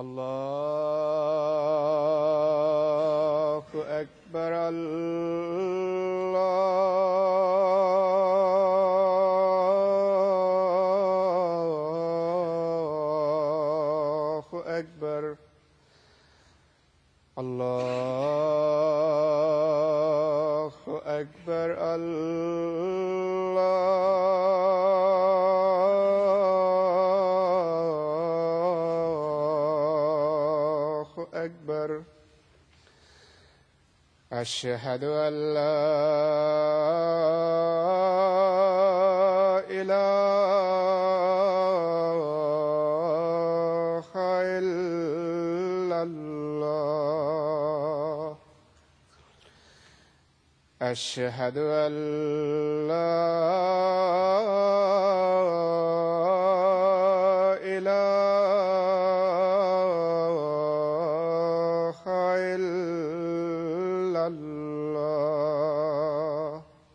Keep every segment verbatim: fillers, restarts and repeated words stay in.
الله أكبر. الله أكبر. الله أكبر. الله أكبر. أشهد أن لا إله إلا الله. أشهد أن لا إله إلا الله.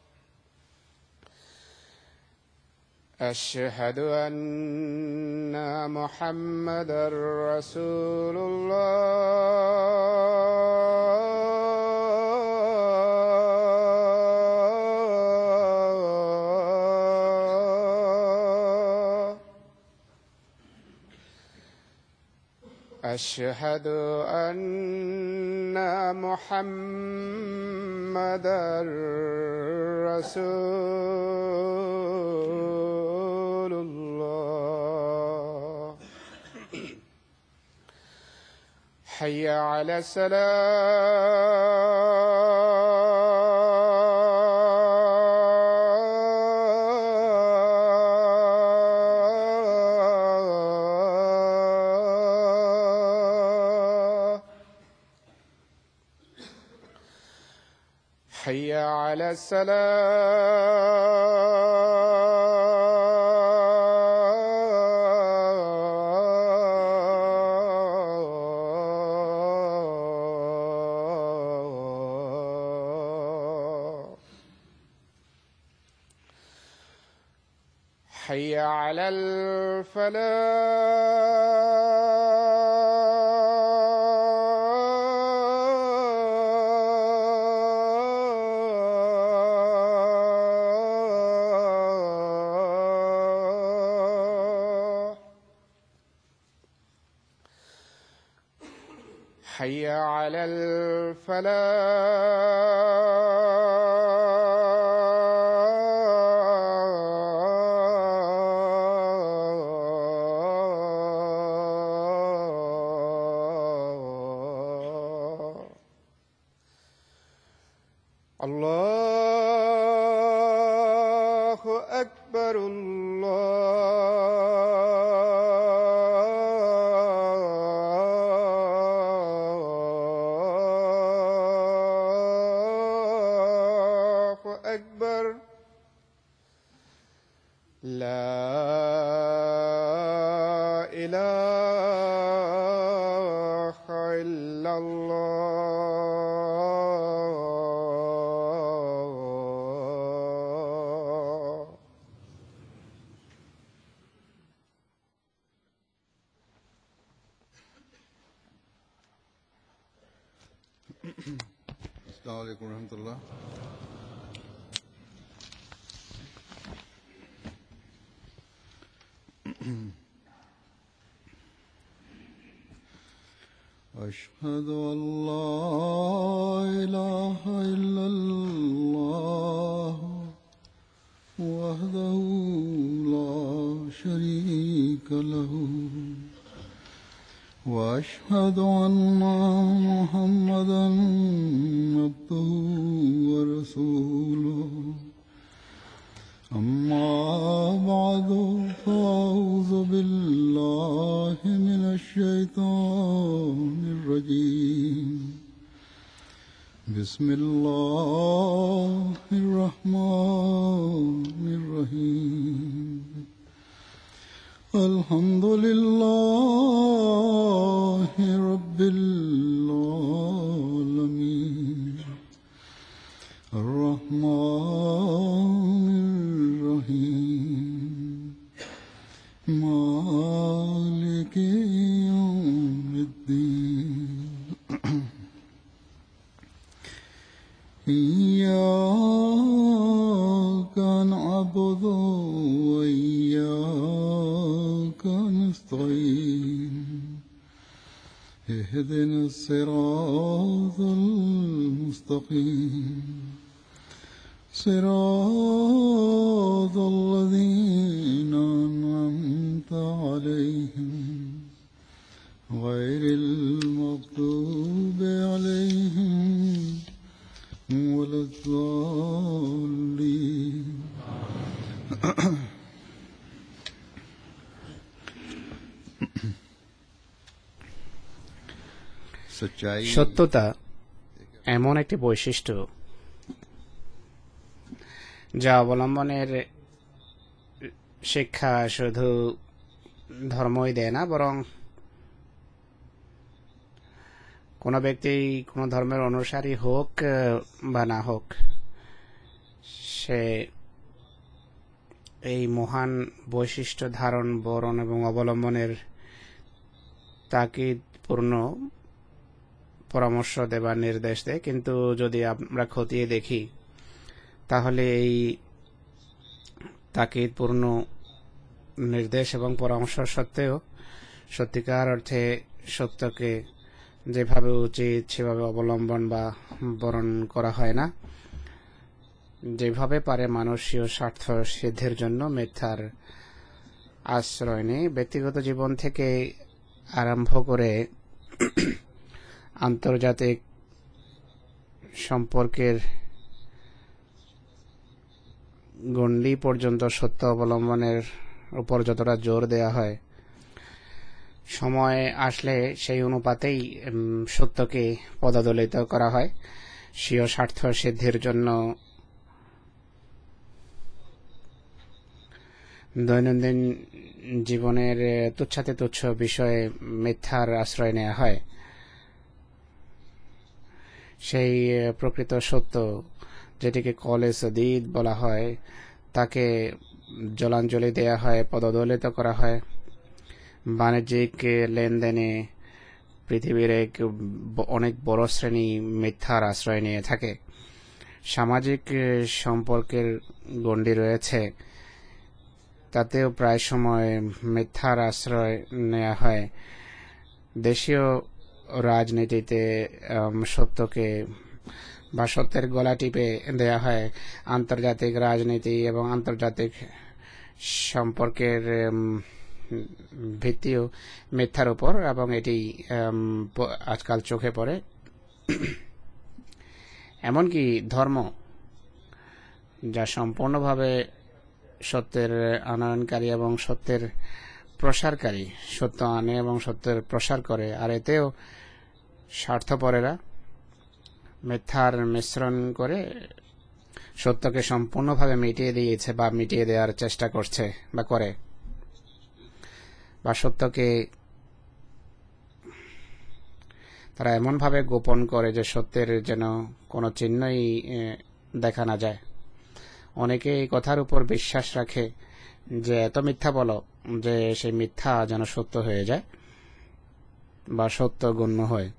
أشهد أن محمدًا رسول الله. أشهد أن محمدًا رسول الله. حي على الصلاة. حي على الصلاة. حي على الفلاح. حي على الفلاح. الله أكبر. الله أكبر. لا إله إلا الله. السلام عليكم ورحمة الله. أشهد أن لا إله إلا الله وحده لا شريك له وأشهد أن محمدًا عبده ورسوله. أما بعد فأعوذ بالله من الشيطان الرجيم. بسم الله الرحمن الرحيم. الحمد لله رب العالمين. الرحمن الرحيم. مالك يوم الدين إياك نعبد وإياك نستعين اهدنا الصراط المستقيم صراط الذين أنعمت عليهم غير المغضوب عليهم ولا الضالين সত্যতা এমন একটি বৈশিষ্ট্য যা অবলম্বনের শিক্ষা শুধু ধর্মই দেয় না, বরং কোনো ব্যক্তি কোনো ধর্মের অনুসারী হোক বা না হোক, সে এই মহান বৈশিষ্ট্য ধারণ, বরণ এবং অবলম্বনের তাকিদপূর্ণ পরামর্শ দেবার নির্দেশ দেয়। কিন্তু যদি আমরা খতিয়ে দেখি, তাহলে এই তাকিদপূর্ণ নির্দেশ এবং পরামর্শ সত্ত্বেও সত্যিকার অর্থে সত্যকে যেভাবে উচিত সেভাবে অবলম্বন বা বরণ করা হয় না। যেভাবে পারে মানুষীয় স্বার্থ সিদ্ধির জন্য মিথ্যার আশ্রয় নেই। ব্যক্তিগত জীবন থেকে আরম্ভ করে আন্তর্জাতিক সম্পর্কের গণ্ডি পর্যন্ত সত্য অবলম্বনের উপর যতটা জোর দেওয়া হয়, সময় আসলে সেই অনুপাতেই সত্যকে পদদলিত করা হয় স্বীয় স্বার্থ সিদ্ধির জন্য। দৈনন্দিন জীবনের তুচ্ছাতে তুচ্ছ বিষয়ে মিথ্যার আশ্রয় নেওয়া হয়। সেই প্রকৃত সত্য, যেটিকে কলে সদীদ বলা হয়, তাকে জলাঞ্জলি দেয়া হয়, পদদলিত করা হয়। বাণিজ্যিক লেনদেনে পৃথিবীর এক অনেক বড় শ্রেণী মিথ্যার আশ্রয় নিয়ে থাকে। সামাজিক সম্পর্কের গণ্ডি রয়েছে, তাতেও প্রায় সময় মিথ্যার আশ্রয় নেওয়া হয়। দেশীয় রাজনীতিতে সত্যকে বা সত্যের গলা টিপে দেয়া হয়। আন্তর্জাতিক রাজনীতি এবং আন্তর্জাতিক সম্পর্কের ভিত্তিও মিথ্যার উপর, এবং এটি আজকাল চোখে পড়ে। এমনকি ধর্ম, যা সম্পূর্ণভাবে সত্যের আনয়নকারী এবং সত্যের প্রসারকারী, সত্য আনে এবং সত্যের প্রসার করে, আর এতেও স্বার্থপরেরা মিথ্যার মিশ্রণ করে সত্যকে সম্পূর্ণভাবে মিটিয়ে দিয়েছে বা মিটিয়ে দেওয়ার চেষ্টা করছে বা করে, বা সত্যকে তারা এমনভাবে গোপন করে যে সত্যের যেন কোনো চিহ্নই দেখা না যায়। অনেকে এই কথার উপর বিশ্বাস রাখে যে এত মিথ্যা বলো যে সেই মিথ্যা যেন সত্য হয়ে যায় বা সত্য গণ্য হয়।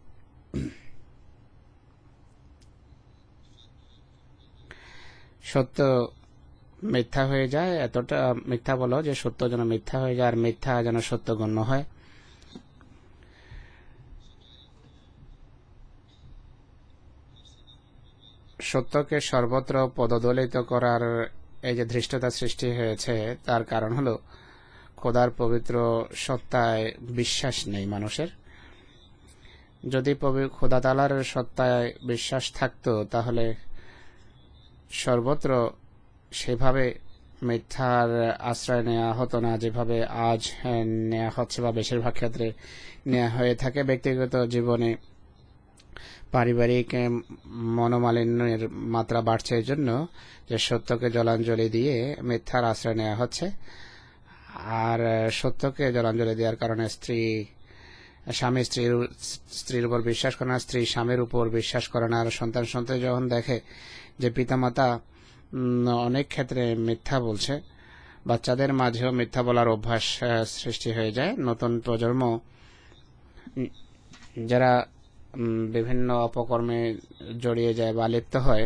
সত্য মিথ্যা হয়ে যায়, এতটা মিথ্যা বলো যে সত্য যেন মিথ্যা হয়ে যায়, আর মিথ্যা যেন সত্য গণ্য হয়। সত্যকে সর্বত্র পদদলিত করার এই যে ধৃষ্টতা সৃষ্টি হয়েছে, তার কারণ হলো খোদার পবিত্র সত্তায় বিশ্বাস নেই মানুষের। যদি খোদা তাআলার সত্তায় বিশ্বাস থাকতো, তাহলে সর্বত্র সেভাবে মিথ্যার আশ্রয় নেওয়া হতো না, যেভাবে আজ নেওয়া হচ্ছে বা বেশিরভাগ ক্ষেত্রে নেওয়া হয়ে থাকে। ব্যক্তিগত জীবনে পারিবারিক মনোমালিন্যের মাত্রা বাড়ছে এই জন্য যে সত্যকে জলাঞ্জলি দিয়ে মিথ্যার আশ্রয় নেওয়া হচ্ছে। আর সত্যকে জলাঞ্জলি দেওয়ার কারণে স্ত্রী স্বামী স্ত্রীর স্ত্রীর উপর বিশ্বাস করে না, স্ত্রী স্বামীর উপর বিশ্বাস করে না। আর সন্তান সন্তান যখন দেখে যে পিতামাতা অনেক ক্ষেত্রে মিথ্যা বলছে, বাচ্চাদের মাঝেও মিথ্যা বলার অভ্যাস সৃষ্টি হয়ে যায়। নতুন প্রজন্ম যারা বিভিন্ন অপকর্মে জড়িয়ে যায় বা লিপ্ত হয়,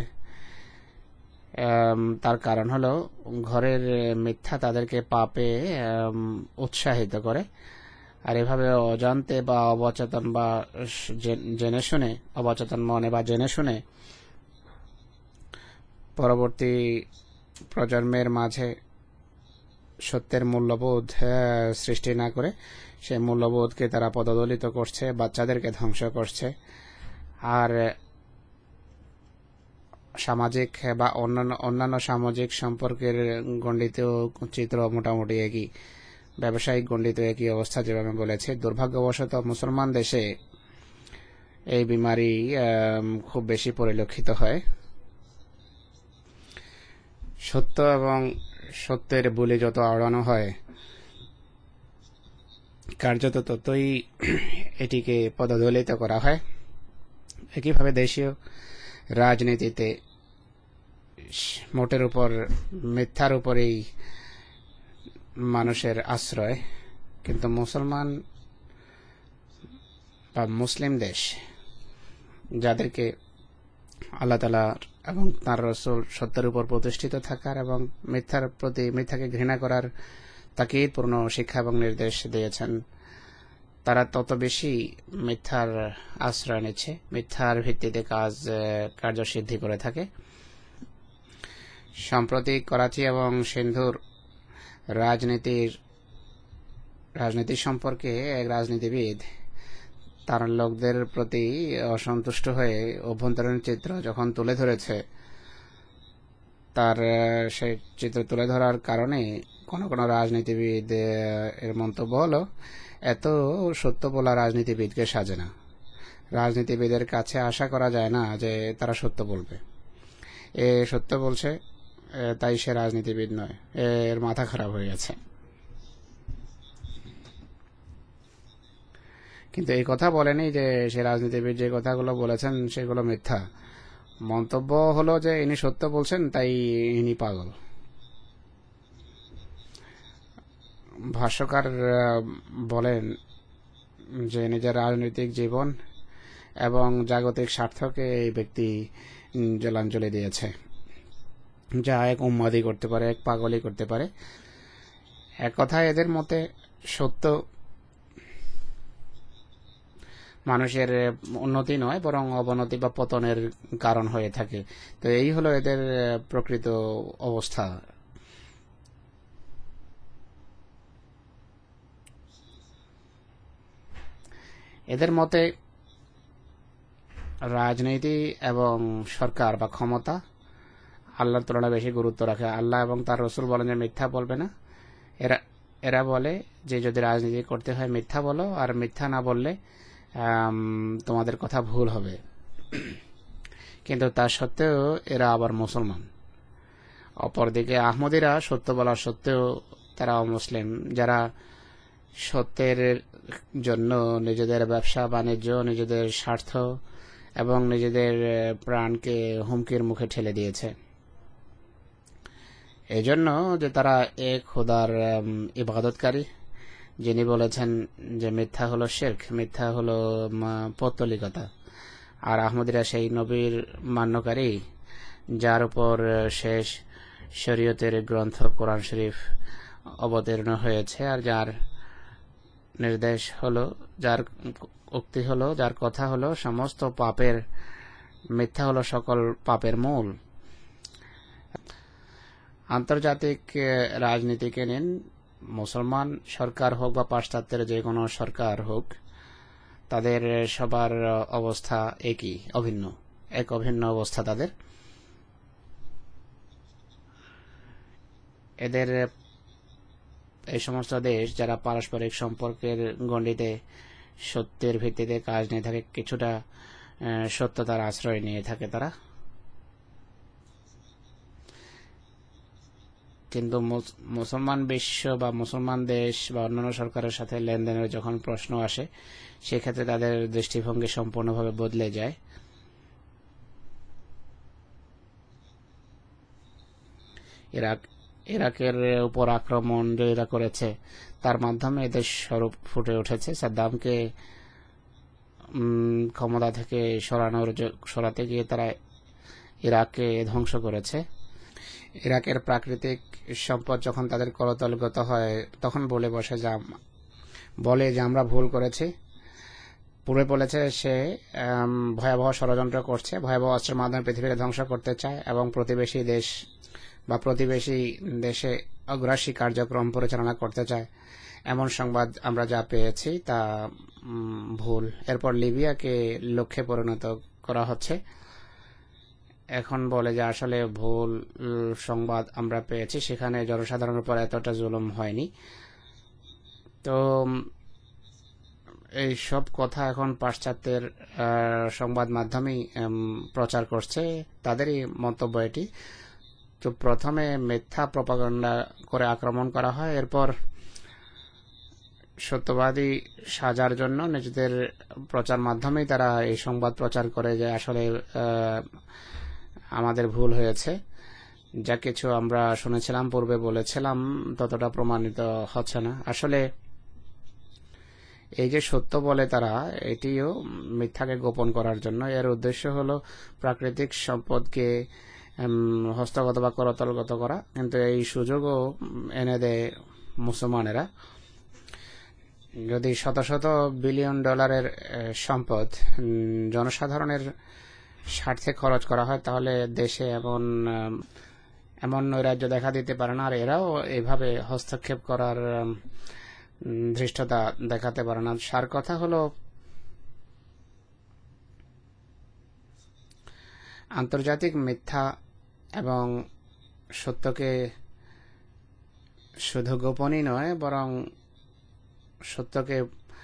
তার কারণ হলো ঘরের মিথ্যা তাদেরকে পাপে উৎসাহিত করে। আর এভাবে অজান্তে বা অবচেতন বা জেনে শুনে, অবচেতন মনে বা জেনে শুনে পরবর্তী প্রজন্মের মাঝে সত্যের মূল্যবোধ সৃষ্টি না করে সেই মূল্যবোধকে তারা পদদলিত করছে, বাচ্চাদেরকে ধ্বংস করছে। আর সামাজিক বা অন্যান্য অন্যান্য সামাজিক সম্পর্কের গণ্ডিতেও চিত্র মোটামুটি একই, ব্যবসায়িক গণ্ডিত একই অবস্থা যেভাবে বলেছে। দুর্ভাগ্যবশত মুসলমান দেশে এই বিমারি খুব বেশি পরিলক্ষিত হয়। সত্য এবং সত্যের বুলি যত আওড়ানো হয়, কার্যত ততই এটিকে পদদলিত করা হয়। একইভাবে দেশীয় রাজনীতিতে মোটের উপর মিথ্যার উপরেই মানুষের আশ্রয়, কিন্তু মুসলমান বা মুসলিম দেশ যাদেরকে আল্লাহ তাআলা এবং তার রাসূল সত্যের উপর প্রতিষ্ঠিত থাকার এবং মিথ্যার প্রতি মিথ্যাকে ঘৃণা করার তাকিদপূর্ণ শিক্ষা এবং নির্দেশ দিয়েছেন, তারা তত বেশি মিথ্যার আশ্রয় নিচ্ছে, মিথ্যার ভিত্তিতে কাজ কার্যসিদ্ধি করে থাকে। সম্প্রতি করাচি এবং সিন্ধুর রাজনীতির রাজনীতি সম্পর্কে এক রাজনীতিবিদ তার লোকদের প্রতি অসন্তুষ্ট হয়ে অভ্যন্তরীণ চিত্র যখন তুলে ধরেছে, তার সেই চিত্র তুলে ধরার কারণে কোনো কোনো রাজনীতিবিদ এর মন্তব্য হলো, এত সত্য বলা রাজনীতিবিদকে সাজে না। রাজনীতিবিদের কাছে আশা করা যায় না যে তারা সত্য বলবে। এ সত্য বলছে তাই সে রাজনীতিবিদ নয়, এর মাথা খারাপ হয়ে গেছে। কিন্তু এই কথা বলেনি যে সে রাজনীতিবিদ যে কথাগুলো বলেছেন সেগুলো মিথ্যা। মন্তব্য হলো যে ইনি সত্য বলছেন তাই ইনি পাগল। ভাষ্যকার বলেন যে নিজের রাজনৈতিক জীবন এবং জাগতিক স্বার্থকে এই ব্যক্তি জলাঞ্জলি দিয়েছে, যা এক উন্মাদি করতে পারে, এক পাগলই করতে পারে। এক কথায় এদের মতে সত্য মানুষের উন্নতি নয় বরং অবনতি বা পতনের কারণ হয়ে থাকে। তো এই হলো এদের প্রকৃত অবস্থা। এদের মতে রাজনীতি এবং সরকার বা ক্ষমতা আল্লাহর তুলনায় বেশি গুরুত্ব রাখে। আল্লাহ এবং তার রাসূল বলেন যে মিথ্যা বলবে না। এরা এরা বলে যে যদি রাজনীতি করতে হয় মিথ্যা বলো, আর মিথ্যা না বললে তোমাদের কথা ভুল হবে। কিন্তু তা সত্ত্বেও এরা আবার মুসলমান। অপরদিকে আহমদীরা সত্য বলার সত্ত্বেও তারা অমুসলিম, যারা সত্যের জন্য নিজেদের ব্যবসা বাণিজ্য, নিজেদের স্বার্থ এবং নিজেদের প্রাণকে হুমকির মুখে ঠেলে দিয়েছে। এই জন্য যে তারা এক খোদার ইবাদতকারী, যিনি বলেছেন যে মিথ্যা হলো শিরক, মিথ্যা হলো পৌত্তলিকতা। আর আহমদীরা সেই নবীর মান্যকারী যার উপর শেষ শরীয়তের গ্রন্থ কোরআন শরীফ অবতীর্ণ হয়েছে, আর যার নির্দেশ হলো, যার উক্তি হলো, যার কথা হলো সমস্ত পাপের, মিথ্যা হলো সকল পাপের মূল। আন্তর্জাতিক রাজনীতিকে নিন, মুসলমান সরকার হোক বা পাশ্চাত্যের যে কোনো সরকার হোক, তাদের সবার অবস্থা একই, অভিন্ন, এক অভিন্ন অবস্থা তাদের। এদের এই সমস্ত দেশ যারা পারস্পরিক সম্পর্কের গণ্ডিতে সত্যের ভিত্তিতে কাজ নিয়ে থাকে, কিছুটা সত্যতার আশ্রয় নিয়ে থাকে তারা, কিন্তু মুসলমান বিশ্ব বা মুসলমান দেশ বা অন্যান্য সরকারের সাথে লেনদেনের যখন প্রশ্ন আসে, সেক্ষেত্রে তাদের দৃষ্টিভঙ্গি সম্পূর্ণভাবে বদলে যায়। ইরাক ইরাকের উপর আক্রমণ যে এরা করেছে, তার মাধ্যমে এদের স্বরূপ ফুটে উঠেছে। সাদ্দামকে ক্ষমতা থেকে সরানোর সরাতে গিয়ে তারা ইরাককে ধ্বংস করেছে। ইরাকের প্রাকৃতিক সম্পদ যখন তাদের করতলগত হয় তখন বলে বসে যা বলে যে আমরা ভুল করেছি। পূর্বে বলেছে সে ভয়াবহ ষড়যন্ত্র করছে, ভয়াবহ অস্ত্রের মাধ্যমে পৃথিবীকে ধ্বংস করতে চায় এবং প্রতিবেশী দেশ বা প্রতিবেশী দেশে অগ্রাসী কার্যক্রম পরিচালনা করতে চায়। এমন সংবাদ আমরা যা পেয়েছি তা ভুল। এরপর লিবিয়াকে লক্ষ্যে পরিণত করা হচ্ছে। এখন বলে যে আসলে ভুল সংবাদ আমরা পেয়েছি, সেখানে জনসাধারণের উপর এতটা জুলুম হয়নি। তো এই সব কথা এখন পাশ্চাত্যের সংবাদ মাধ্যমেই প্রচার করছে, তাদেরই মন্তব্য এটি। তো প্রথমে মিথ্যা প্রপাগান্ডা করে আক্রমণ করা হয়, এরপর সত্যবাদী সাজার জন্য নিজেদের প্রচার মাধ্যমেই তারা এই সংবাদ প্রচার করে যে আসলে আমাদের ভুল হয়েছে, যা কিছু আমরা শুনেছিলাম পূর্বে বলেছিলাম ততটা প্রমাণিত হচ্ছে না। আসলে এই যে সত্য বলে তারা, এটিও মিথ্যাকে গোপন করার জন্য। এর উদ্দেশ্য হলো প্রাকৃতিক সম্পদকে হস্তগত বা করতলগত করা, কিন্তু এই সুযোগও এনে দেয় মুসলমানেরা। যদি শত শত বিলিয়ন ডলারের সম্পদ জনসাধারণের স্বার্থে খরচ করা হয়, তাহলে দেশে এমন এমন নৈরাজ্য দেখা দিতে পারে না, আর এরাও এইভাবে হস্তক্ষেপ করার ধৃষ্টতা দেখাতে পারে না। সার কথা হলো আন্তর্জাতিক মিথ্যা এবং সত্যকে শুধু গোপনই নয়, বরং সত্যকে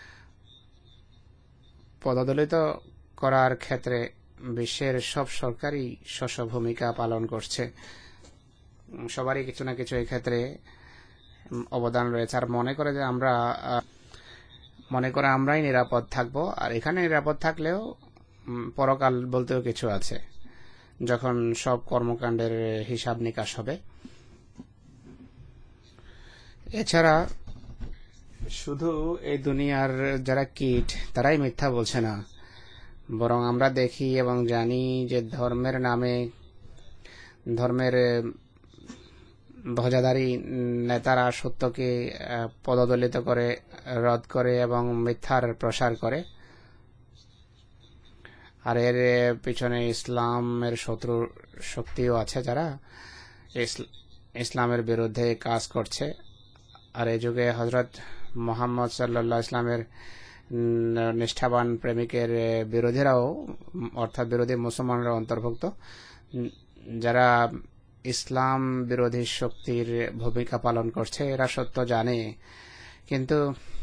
পদদলিত করার ক্ষেত্রে বিশ্বের সব সরকারই স্ব ভূমিকা পালন করছে। সবারই কিছু না কিছু এই ক্ষেত্রে অবদান রয়েছে। আর মনে করে যে আমরা মনে করে আমরাই নিরাপদ থাকবো, আর এখানে নিরাপদ থাকলেও পরকাল বলতেও কিছু আছে, যখন সব কর্মকাণ্ডের হিসাব নিকাশ হবে। এছাড়া শুধু এই দুনিয়ার যারা কীট তারাই মিথ্যা বলছে না, বরং আমরা দেখি এবং জানি যে ধর্মের নামে ধর্মের ধ্বজাধারী নেতারা সত্যকে পদদলিত করে, রদ করে এবং মিথ্যার প্রসার করে। আর এর পিছনে ইসলামের শত্রু শক্তিও আছে, যারা ইসলামের বিরুদ্ধে কাজ করছে। আর এই যুগে হজরত মোহাম্মদ সাল্লাল্লাহু ইসলামের নিষ্ঠাবান প্রেমিকের বিরোধীরাও, অর্থাৎ বিরোধী মুসলমানরা অন্তর্ভুক্ত, যারা ইসলাম বিরোধী শক্তির ভূমিকা পালন করছে। এরা সত্য জানে, কিন্তু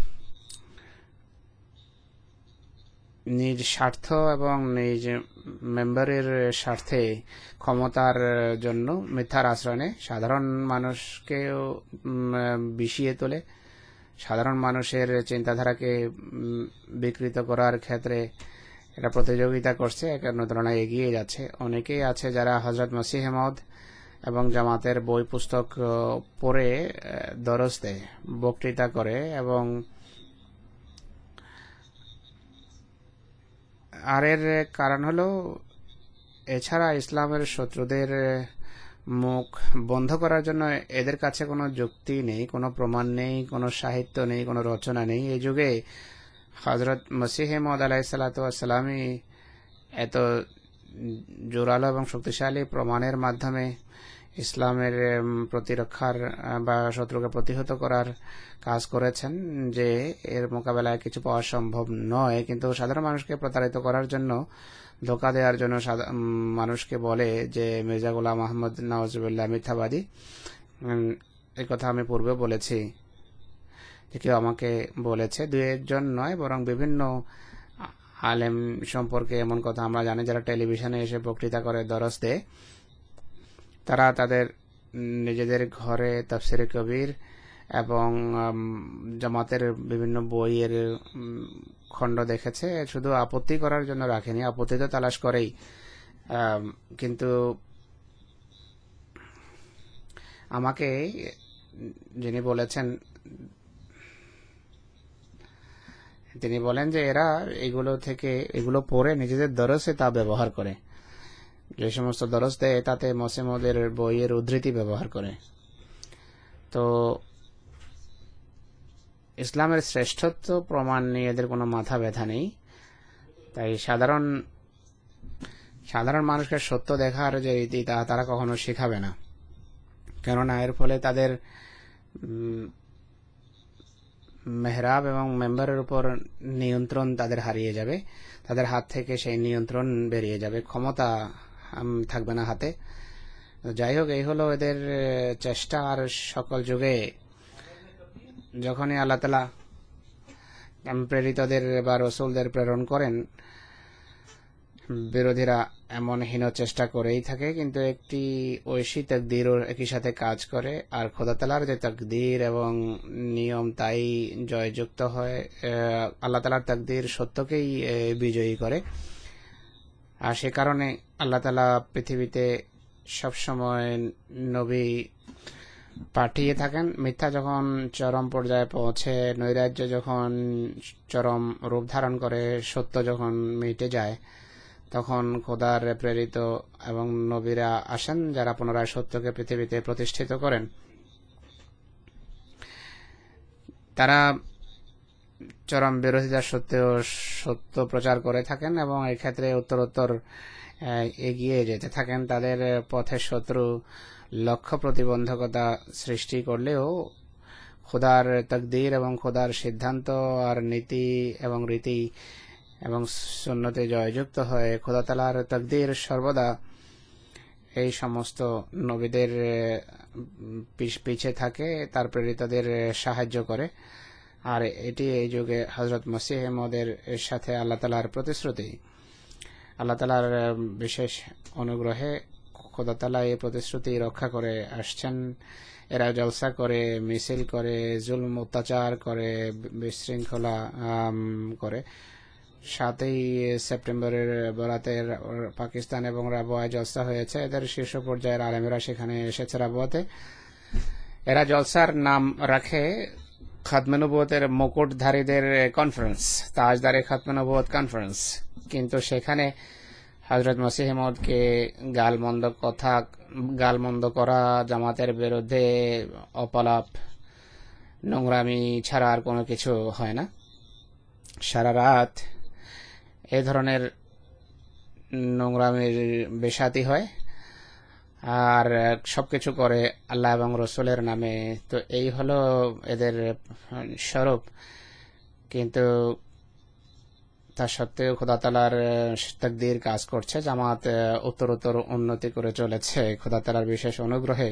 নিজ স্বার্থ এবং নিজ মেম্বারের স্বার্থে ক্ষমতার জন্য মিথ্যার আশ্রয় নেয়, সাধারণ মানুষকেও বিষিয়ে তোলে। সাধারণ মানুষের চিন্তাধারাকে বিকৃত করার ক্ষেত্রে এরা প্রতিযোগিতা করছে, এক তুলনায় এগিয়ে যাচ্ছে। অনেকেই আছে যারা হযরত মসিহ মাউদ এবং জামাতের বই পুস্তক পড়ে দরস দেয়, বক্তৃতা করে, এবং আর এর কারণ হলো এছাড়া ইসলামের শত্রুদের মুখ বন্ধ করার জন্য এদের কাছে কোনো যুক্তি নেই, কোনো প্রমাণ নেই, কোনো সাহিত্য নেই, কোনো রচনা নেই। এই যুগে হযরত মসিহ মাউদ আলাইহিস সালাতু ওয়াস সালামই এত জোরালো এবং শক্তিশালী প্রমাণের মাধ্যমে ইসলামের প্রতিরক্ষার বা শত্রুকে প্রতিহত করার কাজ করেছেন যে এর মোকাবেলায় কিছু পাওয়া সম্ভব নয়। কিন্তু সাধারণ মানুষকে প্রতারিত করার জন্য, ধোঁকা দেওয়ার জন্য মানুষকে বলে যে মির্জা গোলাম আহমদ নওয়াজুবিল্লাহ মিথ্যাবাদী। এই কথা আমি পূর্বে বলেছি, যে কেউ আমাকে বলেছে, দুই একজন নয় বরং বিভিন্ন আলেম সম্পর্কে এমন কথা আমরা জানি, যারা টেলিভিশনে এসে বক্তৃতা করে, দরস দেয়। তারা তাদের নিজেদের ঘরে তাফসিরে কবির এবং জামাতের বিভিন্ন বইয়ের খণ্ড দেখেছে, শুধু আপত্তি করার জন্য রাখেনি, আপত্তি তো তালাশ করেই। কিন্তু আমাকে যিনি বলেছেন তিনি বলেন যে এরা এগুলো থেকে এগুলো পড়ে নিজেদের দরসে তা ব্যবহার করে, যে সমস্ত দরস দেয় তাতে মসিহ মউদের বইয়ের উদ্ধৃতি ব্যবহার করে। তো ইসলামের শ্রেষ্ঠত্ব প্রমাণ নিয়ে এদের কোনো মাথা ব্যথা নেই। তাই সাধারণ সাধারণ মানুষকে সত্য দেখার যে রীতি তা তারা কখনো শেখাবে না, কেননা এর ফলে তাদের মেহরাব এবং মেম্বারের উপর নিয়ন্ত্রণ তাদের হারিয়ে যাবে, তাদের হাত থেকে সেই নিয়ন্ত্রণ বেরিয়ে যাবে, ক্ষমতা থাকবে না হাতে। যাই হোক, এই হলো এদের চেষ্টা। আর সকল যুগে যখনই আল্লাহ তাআলা প্রেরিতদের বা রসুলদের প্রেরণ করেন, বিরোধীরা এমন হীন চেষ্টা করেই থাকে, কিন্তু একটি ঐশী তাকদীর একই সাথে কাজ করে। আর খোদা তাআলার যে তাকদীর এবং নিয়ম তাই জয়যুক্ত হয়, আল্লাহ তাআলার তাকদীর সত্যকেই বিজয়ী করে। আর সে কারণে আল্লাহ তাআলা পৃথিবীতে সবসময় নবী পাঠিয়ে থাকেন। মিথ্যা যখন চরম পর্যায়ে পৌঁছে, নৈরাজ্য যখন চরম রূপ ধারণ করে, সত্য যখন মিটে যায়, তখন খোদার প্রেরিত এবং নবীরা আসেন, যারা পুনরায় সত্যকে পৃথিবীতে প্রতিষ্ঠিত করেন। তারা চরম বিরোধিতা সত্ত্বেও সত্য প্রচার করে থাকেন এবং এই ক্ষেত্রে উত্তরোত্তর এগিয়ে যেতে থাকেন। তাদের পথে শত্রু লক্ষ্য প্রতিবন্ধকতা সৃষ্টি করলেও খোদার তাকদীর এবং খোদার সিদ্ধান্ত আর নীতি এবং রীতি এবং সুন্নতে জয়যুক্ত হয়ে খোদা তাআলার তাকদীর সর্বদা এই সমস্ত নবীদের পিছে থাকে, তার প্রেরিতদের সাহায্য করে। আর এটি এই যুগে হযরত মসিহ মউদের সাথে আল্লাহ তাআলার প্রতিশ্রুতি। আল্লাহ তাআলার বিশেষ অনুগ্রহে খোদা তাআলা এই প্রতিশ্রুতি রক্ষা করে আসছেন। এরা জলসা করে, মিছিল করে, জুলম অত্যাচার করে, বিশৃঙ্খলা করে। সাতই সেপ্টেম্বরের বরাতের পাকিস্তান এবং রাবুয়ায় জলসা হয়েছে। এদের শীর্ষ পর্যায়ের আলেমেরা সেখানে এসেছে রাবুয়াতে। এরা জলসার নাম রাখে খাতমে নবুয়তের মুকুটধারীদের কনফারেন্স, তাজদারে খাতমে নবুয়ত কনফারেন্স। কিন্তু সেখানে হযরত মসিহ মউদকে গালমন্দ কথা গালমন্দ করা, জামাতের বিরুদ্ধে অপলাপ, নোংরামি ছাড়া আর কোনো কিছু হয় না। সারা রাত এ ধরনের নোংরামির বেশাতি হয় আর সবকিছু করে আল্লাহ এবং রসুলের নামে। তো এই হলো এদের স্বরূপ। কিন্তু তা সত্ত্বেও খোদা তাআলার তাকদীর কাজ করছে, জামাত উত্তরোত্তর উন্নতি করে চলেছে খোদা তাআলার বিশেষ অনুগ্রহে।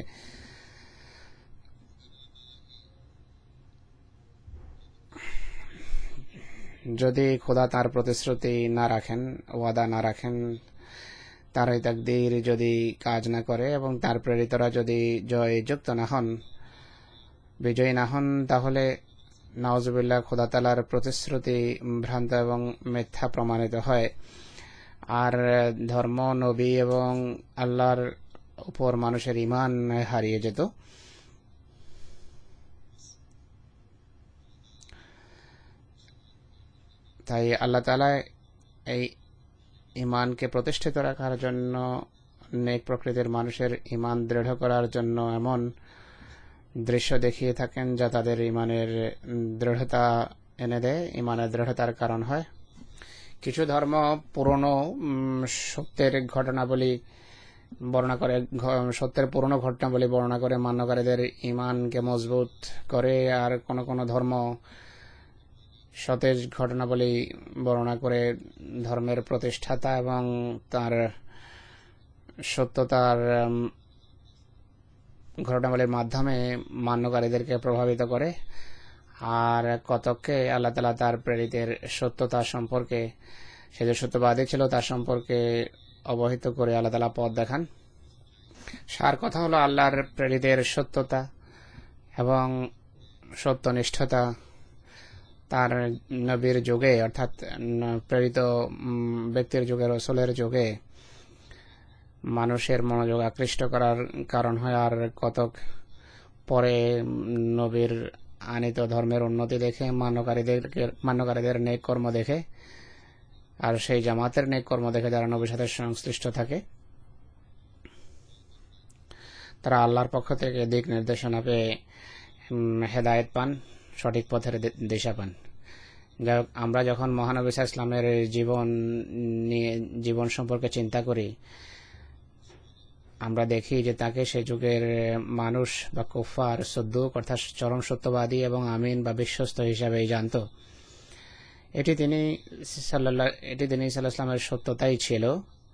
যদি খোদা তার প্রতিশ্রুতি না রাখেন, ওয়াদা না রাখেন, তার এই তাকদীর যদি কাজ না করে এবং তার প্রেরিতরা যদি জয়যুক্ত না হন, বিজয়ী না হন, তাহলে নাউজুবিল্লাহ খোদা তাআলার প্রতিশ্রুতি ভ্রান্ত এবং মিথ্যা প্রমাণিত হয়। আর ধর্ম, নবী এবং আল্লাহর উপর মানুষের ঈমান হারিয়ে যেত। তাই আল্লাহ তাআলা এই ঈমানকে প্রতিষ্ঠিত রাখার জন্য, নেক প্রকৃতির মানুষের ঈমান দৃঢ় করার জন্য এমন দৃশ্য দেখিয়ে থাকেন যা তাদের ঈমানের দৃঢ়তা এনে দেয়, ঈমানের দৃঢ়তার কারণ হয়। কিছু ধর্ম পুরনো সত্যের ঘটনাবলী বর্ণনা করে, সত্যের পুরনো ঘটনাবলী বর্ণনা করে মান্যকারীদের ঈমানকে মজবুত করে। আর কোন কোন ধর্ম সতেজ ঘটনাবলী বর্ণনা করে ধর্মের প্রতিষ্ঠাতা এবং তার সত্যতার ঘটনাবলীর মাধ্যমে মান্যকারীদেরকে প্রভাবিত করে। আর কতককে আল্লাহ তাআলা তার প্রেরিতের সত্যতা সম্পর্কে, সে যে সত্যবাদী ছিল তার সম্পর্কে অবহিত করে আল্লাহ তাআলা পথ দেখান। সার কথা হলো, আল্লাহর প্রেরিতের সত্যতা এবং সত্যনিষ্ঠতা তার নবীর যুগে, অর্থাৎ প্রেরিত ব্যক্তির যুগে, রসুলের যুগে মানুষের মনোযোগ আকৃষ্ট করার কারণ হয়। আর কতক পরে নবীর আনিত ধর্মের উন্নতি দেখে, মান্যকারীদের মান্যকারীদের নেক কর্ম দেখে, আর সেই জামাতের নেক কর্ম দেখে যারা নবীর সাথে সংশ্লিষ্ট থাকে, তারা আল্লাহর পক্ষ থেকে দিক নির্দেশনা পেয়ে হেদায়েত পান, সঠিক পথের দিশা পান। যাই হোক, আমরা যখন মহানবী সাল্লাল্লাহু আলাইহি ওয়াসাল্লামের জীবন নিয়ে জীবন সম্পর্কে চিন্তা করি, আমরা দেখি যে তাকে সে যুগের মানুষ বা কুফার, সদ্দুক অর্থাৎ চরম সত্যবাদী এবং আমিন বা বিশ্বস্ত হিসাবেই জানত। এটি তিনি সাল্লাল্লাহু এটি তিনি সাল্লাল্লাহু আলাইহি ওয়াসাল্লামের সত্যতাই ছিল।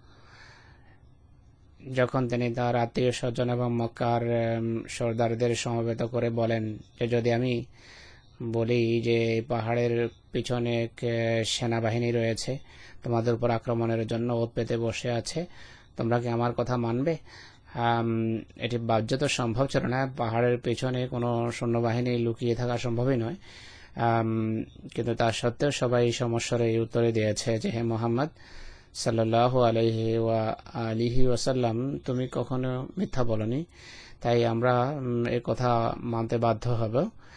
যখন তিনি তার আত্মীয় স্বজন এবং মক্কার সর্দারদের সমবেত করে বলেন যে যদি আমি বলি যে পাহাড়ের পিছনে এক সেনাবাহিনী রয়েছে, তোমাদের উপর আক্রমণের জন্য ওত পেতে বসে আছে, তোমরা কি আমার কথা মানবে? এটি বাহ্যত সম্ভব ছিল না, পাহাড়ের পিছনে কোনো সৈন্যবাহিনী লুকিয়ে থাকা সম্ভবই নয়। কিন্তু তা সত্ত্বেও সবাই সমস্যার এই উত্তরে দিয়েছে যে হে মুহাম্মদ সাল্লাল্লাহু আলাইহি ওয়া আলিহি ওয়াসাল্লাম, তুমি কখনো মিথ্যা বলনি, তাই আমরা এই কথা মানতে বাধ্য হব।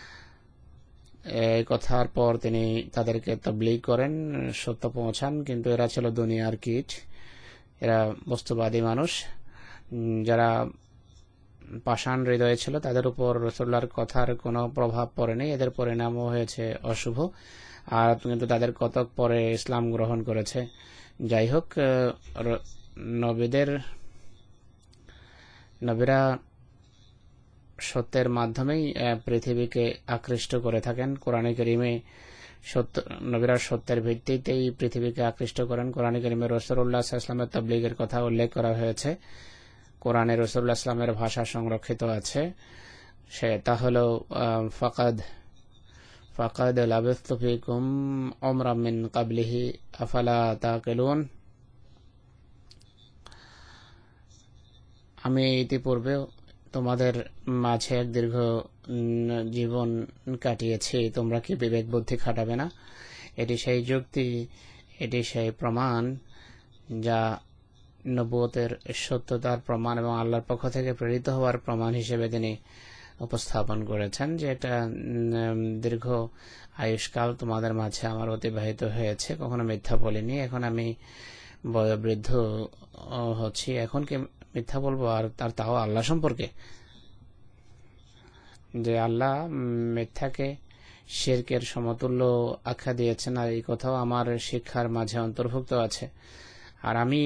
এই কথার পর তিনি তাদেরকে তাবলীগ করেন, সত্য পৌঁছান। কিন্তু এরা ছিল দুনিয়ার কীট, এরা বস্তুবাদী মানুষ, যারা পাষাণ হৃদয়ে ছিল, তাদের উপর রাসূলুল্লাহর কথার কোনো প্রভাব পড়েনি, এদের পরিণামও হয়েছে অশুভ। আর কিন্তু তাদের কতক পরে ইসলাম গ্রহণ করেছে। যাই হোক, নবীদের নবীরা সত্যের মাধ্যমেই পৃথিবীকে আকৃষ্ট করে থাকেন। কোরআনে কারীমে সত্য নবীরা সত্যের ভিত্তিতেই পৃথিবীকে আকৃষ্ট করেন। কোরআনে কারীমে রাসূলুল্লাহ সাল্লাল্লাহু আলাইহি ওয়াসাল্লামের তাবলীগের কথা উল্লেখ করা হয়েছে। কোরআনে রাসূলুল্লাহ সাল্লাল্লাহু আলাইহি ওয়াসাল্লামের ভাষা সংরক্ষিত আছে, সে তা হলো ফাকাদ ফাকাদ লাবিস্তু ফীকুম উমরাম মিন ক্বাবলিহি আফালা তাকিলুন। আমি ইতিপূর্বে তোমাদের মাঝে এক দীর্ঘ জীবন কাটিয়েছি, তোমরা কি বিবেক বুদ্ধি খাটাবে না? এটি সেই যুক্তি, এটি সেই প্রমাণ যা নবুয়তের সত্যতার প্রমাণ এবং আল্লাহর পক্ষ থেকে প্রেরিত হওয়ার প্রমাণ হিসেবে তিনি উপস্থাপন করেছেন, যে এটা দীর্ঘ আয়ুষ্কাল তোমাদের মাঝে আমার অতিবাহিত হয়েছে, কখনো মিথ্যা বলিনি। এখন আমি বয়োবৃদ্ধ হচ্ছি, এখন কি মিথ্যা বলবো? আর তার তাও আল্লাহ সম্পর্কে, যে আল্লাহ মিথ্যাকে শিরকের সমতুল্য আখ্যা দিয়েছেন, আর এই কথাও আমার শিক্ষার মাঝে অন্তর্ভুক্ত আছে। আর আমি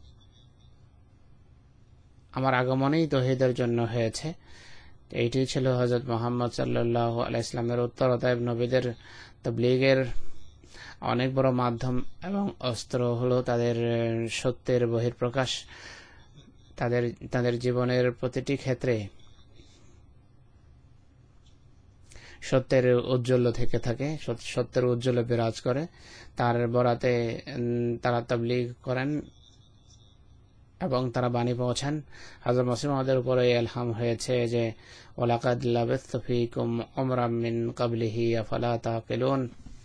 আমার আগমনই তৌহিদের জন্য হয়েছে। এইটি ছিল হযরত মুহাম্মদ সাল্লাল্লাহু আলাইহি ওয়াসাল্লামের উত্তর। অতএব নবীদের তাবলীগের অনেক বড় মাধ্যম এবং অস্ত্র হলো তাদের সত্যের বহিঃপ্রকাশ। তাদের তাদের জীবনের প্রতিটি ক্ষেত্রে সত্যের উজ্জ্বল থেকে থাকে, সত্যের উজ্জ্বল বিরাজ করে। তার বরাতে তারা তাবলীগ করেন এবং তারা বাণী পৌঁছান। হযরত মুসলিম আমাদের উপরে ইলহাম হয়েছে যে ওয়ালাকাদ লাবিস্তু ফীকুম উমরাম মিন ক্বাবলিহি আফালা তাকিলুন,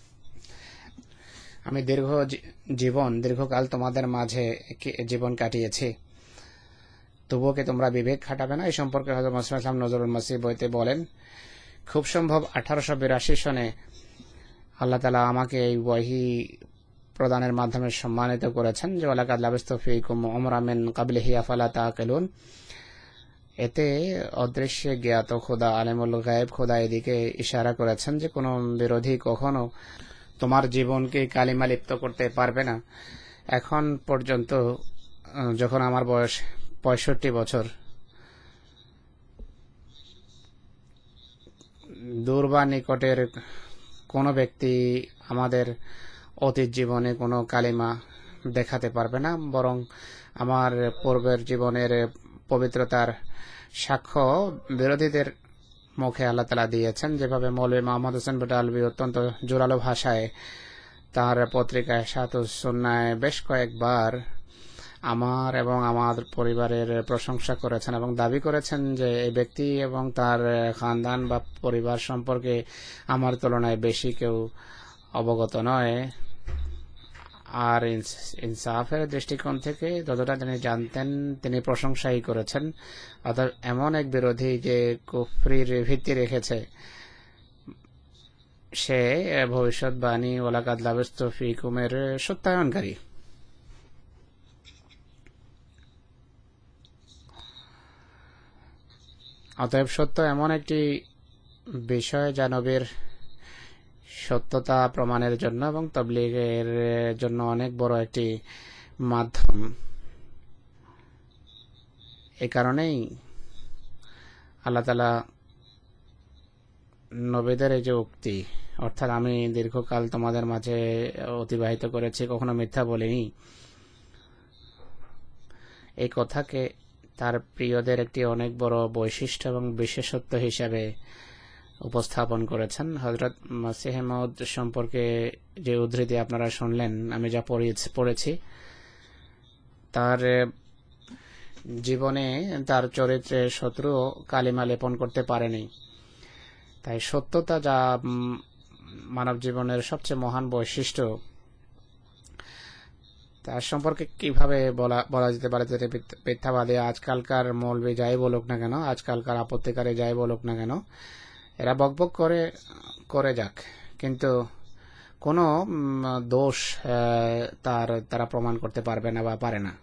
আমি দীর্ঘ জীবন দীর্ঘকাল তোমাদের মাঝে জীবন কাটিয়েছি, তবুও কি তোমরা বিবেক খাটাবে না? এই সম্পর্কে হযরত মুসলিম ইসলাম নজরুল মাসিহ বইতে বলেন, খুব সম্ভব আঠারোশো বিরাশি সনে আল্লাহ তাআলা আমাকে এই ওয়াহি প্রদানের মাধ্যমে সম্মানিত করেছেন যে ওয়ালাকাদ লাবিস্তু ফীকুম উমরাম মিন ক্বাবলিহি আফালা তাকিলুন। এতে অদৃশ্যে জ্ঞাত খোদা, আলিমুল গায়েব খোদা এদিকে ইশারা করেছেন যে কোনো বিরোধী কখনো তোমার জীবনকে কালিমা লিপ্ত করতে পারবে না। এখন পর্যন্ত যখন আমার বয়স পঁয়ষট্টি বছর, দূর বা নিকটের কোনো ব্যক্তি আমাদের অতীত জীবনে কোনো কালিমা দেখাতে পারবে না, বরং আমার পূর্বের জীবনের পবিত্রতার সাক্ষ্য বিরোধীদের মুখে আল্লাহ তাআলা দিয়েছেন। যেভাবে মৌলভী মোহাম্মদ হোসেন বটালভী অত্যন্ত জোরালো ভাষায় তার পত্রিকায় ইরশাদুস সুন্নাহয় বেশ কয়েকবার আমার এবং আমার পরিবারের প্রশংসা করেছেন এবং দাবি করেছেন যে এই ব্যক্তি এবং তার খানদান বা পরিবার সম্পর্কে আমার তুলনায় বেশি কেউ অবগত নয়। আর ইনসাফের দৃষ্টিকোণ থেকে যতটা তিনি জানতেন তিনি প্রশংসাই করেছেন। অর্থাৎ এমন এক বিরোধী যে কুফরির ভিত্তি রেখেছে, সে ভবিষ্যৎবাণী ওয়ালাকাদ লাবিস্তু ফীকুমের সত্যায়নকারী। অতএব সত্য এমন একটি বিষয় যা নবীর সত্যতা প্রমাণের জন্য এবং তাবলীগের জন্য অনেক বড় একটি মাধ্যম। এই কারণেই আল্লাহ তাআলা নবীদের এই যে উক্তি, অর্থাৎ আমি দীর্ঘকাল তোমাদের মাঝে অতিবাহিত করেছি, কখনো মিথ্যা বলিনি, এই কথাকে তার প্রিয়দের একটি অনেক বড় বৈশিষ্ট্য এবং বিশেষত্ব হিসাবে উপস্থাপন করেছেন। হযরত মসিহ মাউদ সম্পর্কে যে উদ্ধৃতি আপনারা শুনলেন, আমি যা পড়েছি, তার জীবনে তার চরিত্রে শত্রু কালিমা লেপন করতে পারেনি। তাই সত্যতা যা মানব জীবনের সবচেয়ে মহান বৈশিষ্ট্য, তার সম্পর্কে কিভাবে বলা বলা যেতে পারে যে মিথ্যাবাদী আজকালকার মৌলবি যাই বলুক না কেন, আজকালকার আপত্তিকারী যাই বলুক না কেন, এরা বকবক করে করে যাক, কিন্তু কোনো দোষ তার তারা প্রমাণ করতে পারবে না বা পারে না।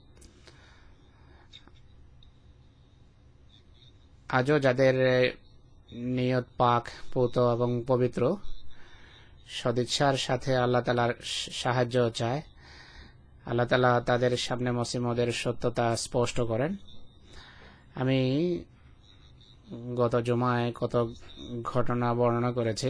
আজও যাদের নিয়ত পাক, পূত এবং পবিত্র, সদিচ্ছার সাথে আল্লাহ তাআলার সাহায্য চায়, আল্লাহ তাআলা তাদের সামনে মসিহ মাউদের সত্যতা স্পষ্ট করেন। আমি গত জুমায় কত ঘটনা বর্ণনা করেছি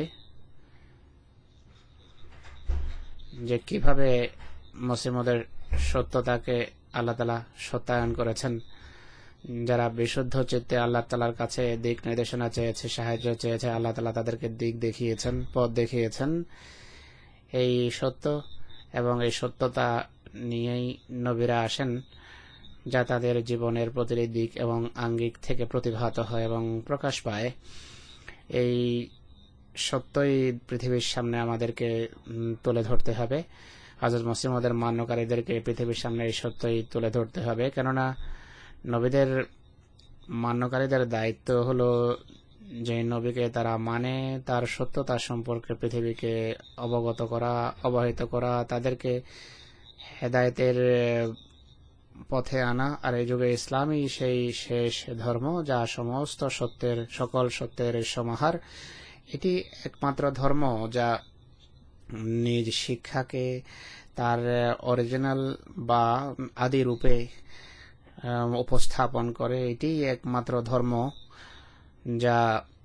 যে কিভাবে মসিহ মাউদের সত্যতাকে আল্লাহ তাআলা সত্যায়ন করেছেন। যারা বিশুদ্ধ চিত্তে আল্লাহ তাআলার কাছে দিক নির্দেশনা চেয়েছে, সাহায্য চেয়েছে, আল্লাহ তাআলা তাদেরকে দিক দেখিয়েছেন, পথ দেখিয়েছেন। এই সত্য এবং এই সত্যতা নিয়েই নবীরা আসেন, যা তাদের জীবনের প্রতিটি দিক এবং আঙ্গিক থেকে প্রতিভাত হয় এবং প্রকাশ পায়। এই সত্যই পৃথিবীর সামনে আমাদেরকে তুলে ধরতে হবে। হযরত মসিহ মাউদের মান্যকারীদেরকে পৃথিবীর সামনে এই সত্যই তুলে ধরতে হবে, কেননা নবীদের মান্যকারীদের দায়িত্ব হলো যে নবীকে তারা মানে তার সত্যতা সম্পর্কে পৃথিবীকে অবগত করা, অবহিত করা, তাদেরকে হেদায়েতের পথে আনা। আর এই যুগে ইসলামই সেই শেষ ধর্ম, যা সমস্ত সত্যের সকল সত্যের সমাহার। এটি একমাত্র ধর্ম যা নিজ শিক্ষাকে তার অরিজিনাল বা আদি রূপে উপস্থাপন করে। এটি একমাত্র ধর্ম যা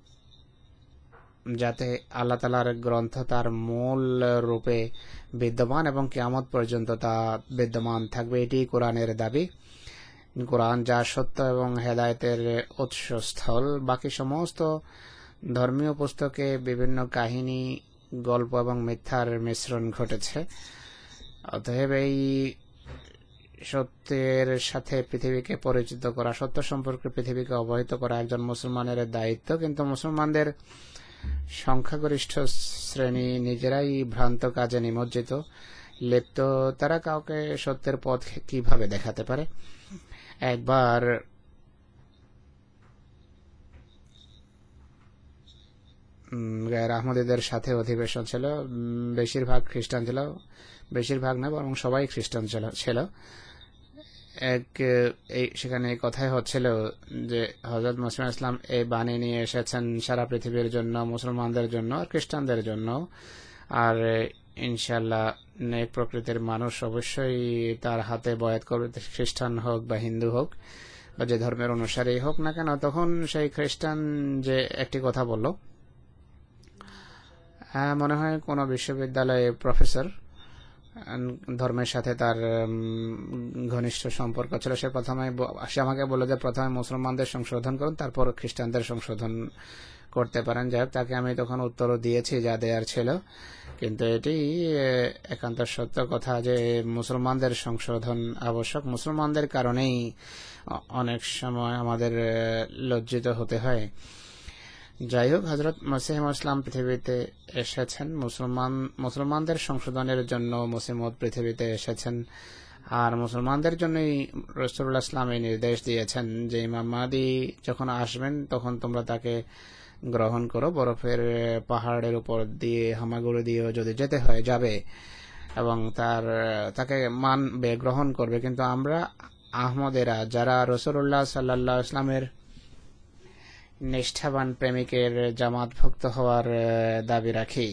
যাতে আল্লাহ তাআলার গ্রন্থ তার মূল রূপে বিদ্যমান এবং কিয়ামত পর্যন্ত তা বিদ্যমান থাকবে। এটি কোরআনের দাবি। কোরআন যা সত্য এবং হেদায়েতের উৎসস্থল। বাকি সমস্ত ধর্মীয় পুস্তকে বিভিন্ন কাহিনী, গল্প এবং মিথ্যার মিশ্রণ ঘটেছে। অতএব এই সত্যের সাথে পৃথিবীকে পরিচিত করা, সত্য সম্পর্কে পৃথিবীকে অবহিত করা একজন মুসলমানের দায়িত্ব। কিন্তু মুসলমানদের সংখ্যাগরিষ্ঠ শ্রেণী নিজেরাই ভ্রান্ত কাজে নিমজ্জিত, লিপ্ত। তারা কাউকে সত্যের পথ কিভাবে দেখাতে পারে? একবার গায়ের আহমদীদের সাথে অধিবেশন ছিল, বেশিরভাগ খ্রিস্টান ছিল, বেশিরভাগ না বরং সবাই খ্রিস্টান ছিল। এক এই সেখানে কথাই হচ্ছিল যে হযরত মসিহ মাউদ ইসলাম এই বাণী নিয়ে এসেছেন সারা পৃথিবীর জন্য, মুসলমানদের জন্য আর খ্রিস্টানদের জন্য। আর ইনশাআল্লাহ নেক প্রকৃতির মানুষ অবশ্যই তার হাতে বয়াত করবে, খ্রিস্টান হোক বা হিন্দু হোক বা যে ধর্মের অনুসারী হোক না কেন। তখন সেই খ্রিস্টান যে একটি কথা বলল, হ্যাঁ মনে হয় কোনো বিশ্ববিদ্যালয়ে প্রফেসর, ধর্মের সাথে তার ঘনিষ্ঠ সম্পর্ক ছিল। সে প্রথমে সে আমাকে বলল যে প্রথমে মুসলমানদের সংশোধন করুন, তারপর খ্রিস্টানদের সংশোধন করতে পারেন। যাই হোক, তাকে আমি তখন উত্তরও দিয়েছি যা দেয়ার ছিল। কিন্তু এটি একান্ত সত্য কথা যে মুসলমানদের সংশোধন আবশ্যক। মুসলমানদের কারণেই অনেক সময় আমাদের লজ্জিত হতে হয়। যাই হোক, হযরত মসিহ মাউদ ইসলাম পৃথিবীতে এসেছেন মুসলমান মুসলমানদের সংশোধনের জন্য। মসিহ মাউদ পৃথিবীতে এসেছেন আর মুসলমানদের জন্যই রাসূলুল্লাহ ইসলাম এই নির্দেশ দিয়েছেন যে ইমাম মাহদী যখন আসবেন তখন তোমরা তাকে গ্রহণ করো, বরফের পাহাড়ের উপর দিয়ে হামাগুড়ি দিয়েও যদি যেতে হয় যাবে এবং তার তাকে মানবে, গ্রহণ করবে। কিন্তু আমরা আহমদেরা যারা রাসূলুল্লাহ সাল্লাল্লাহু আলাইহি ইসলামের নিষ্ঠাবান প্রেমিকের জামাতভুক্ত হওয়ার দাবি রাখি,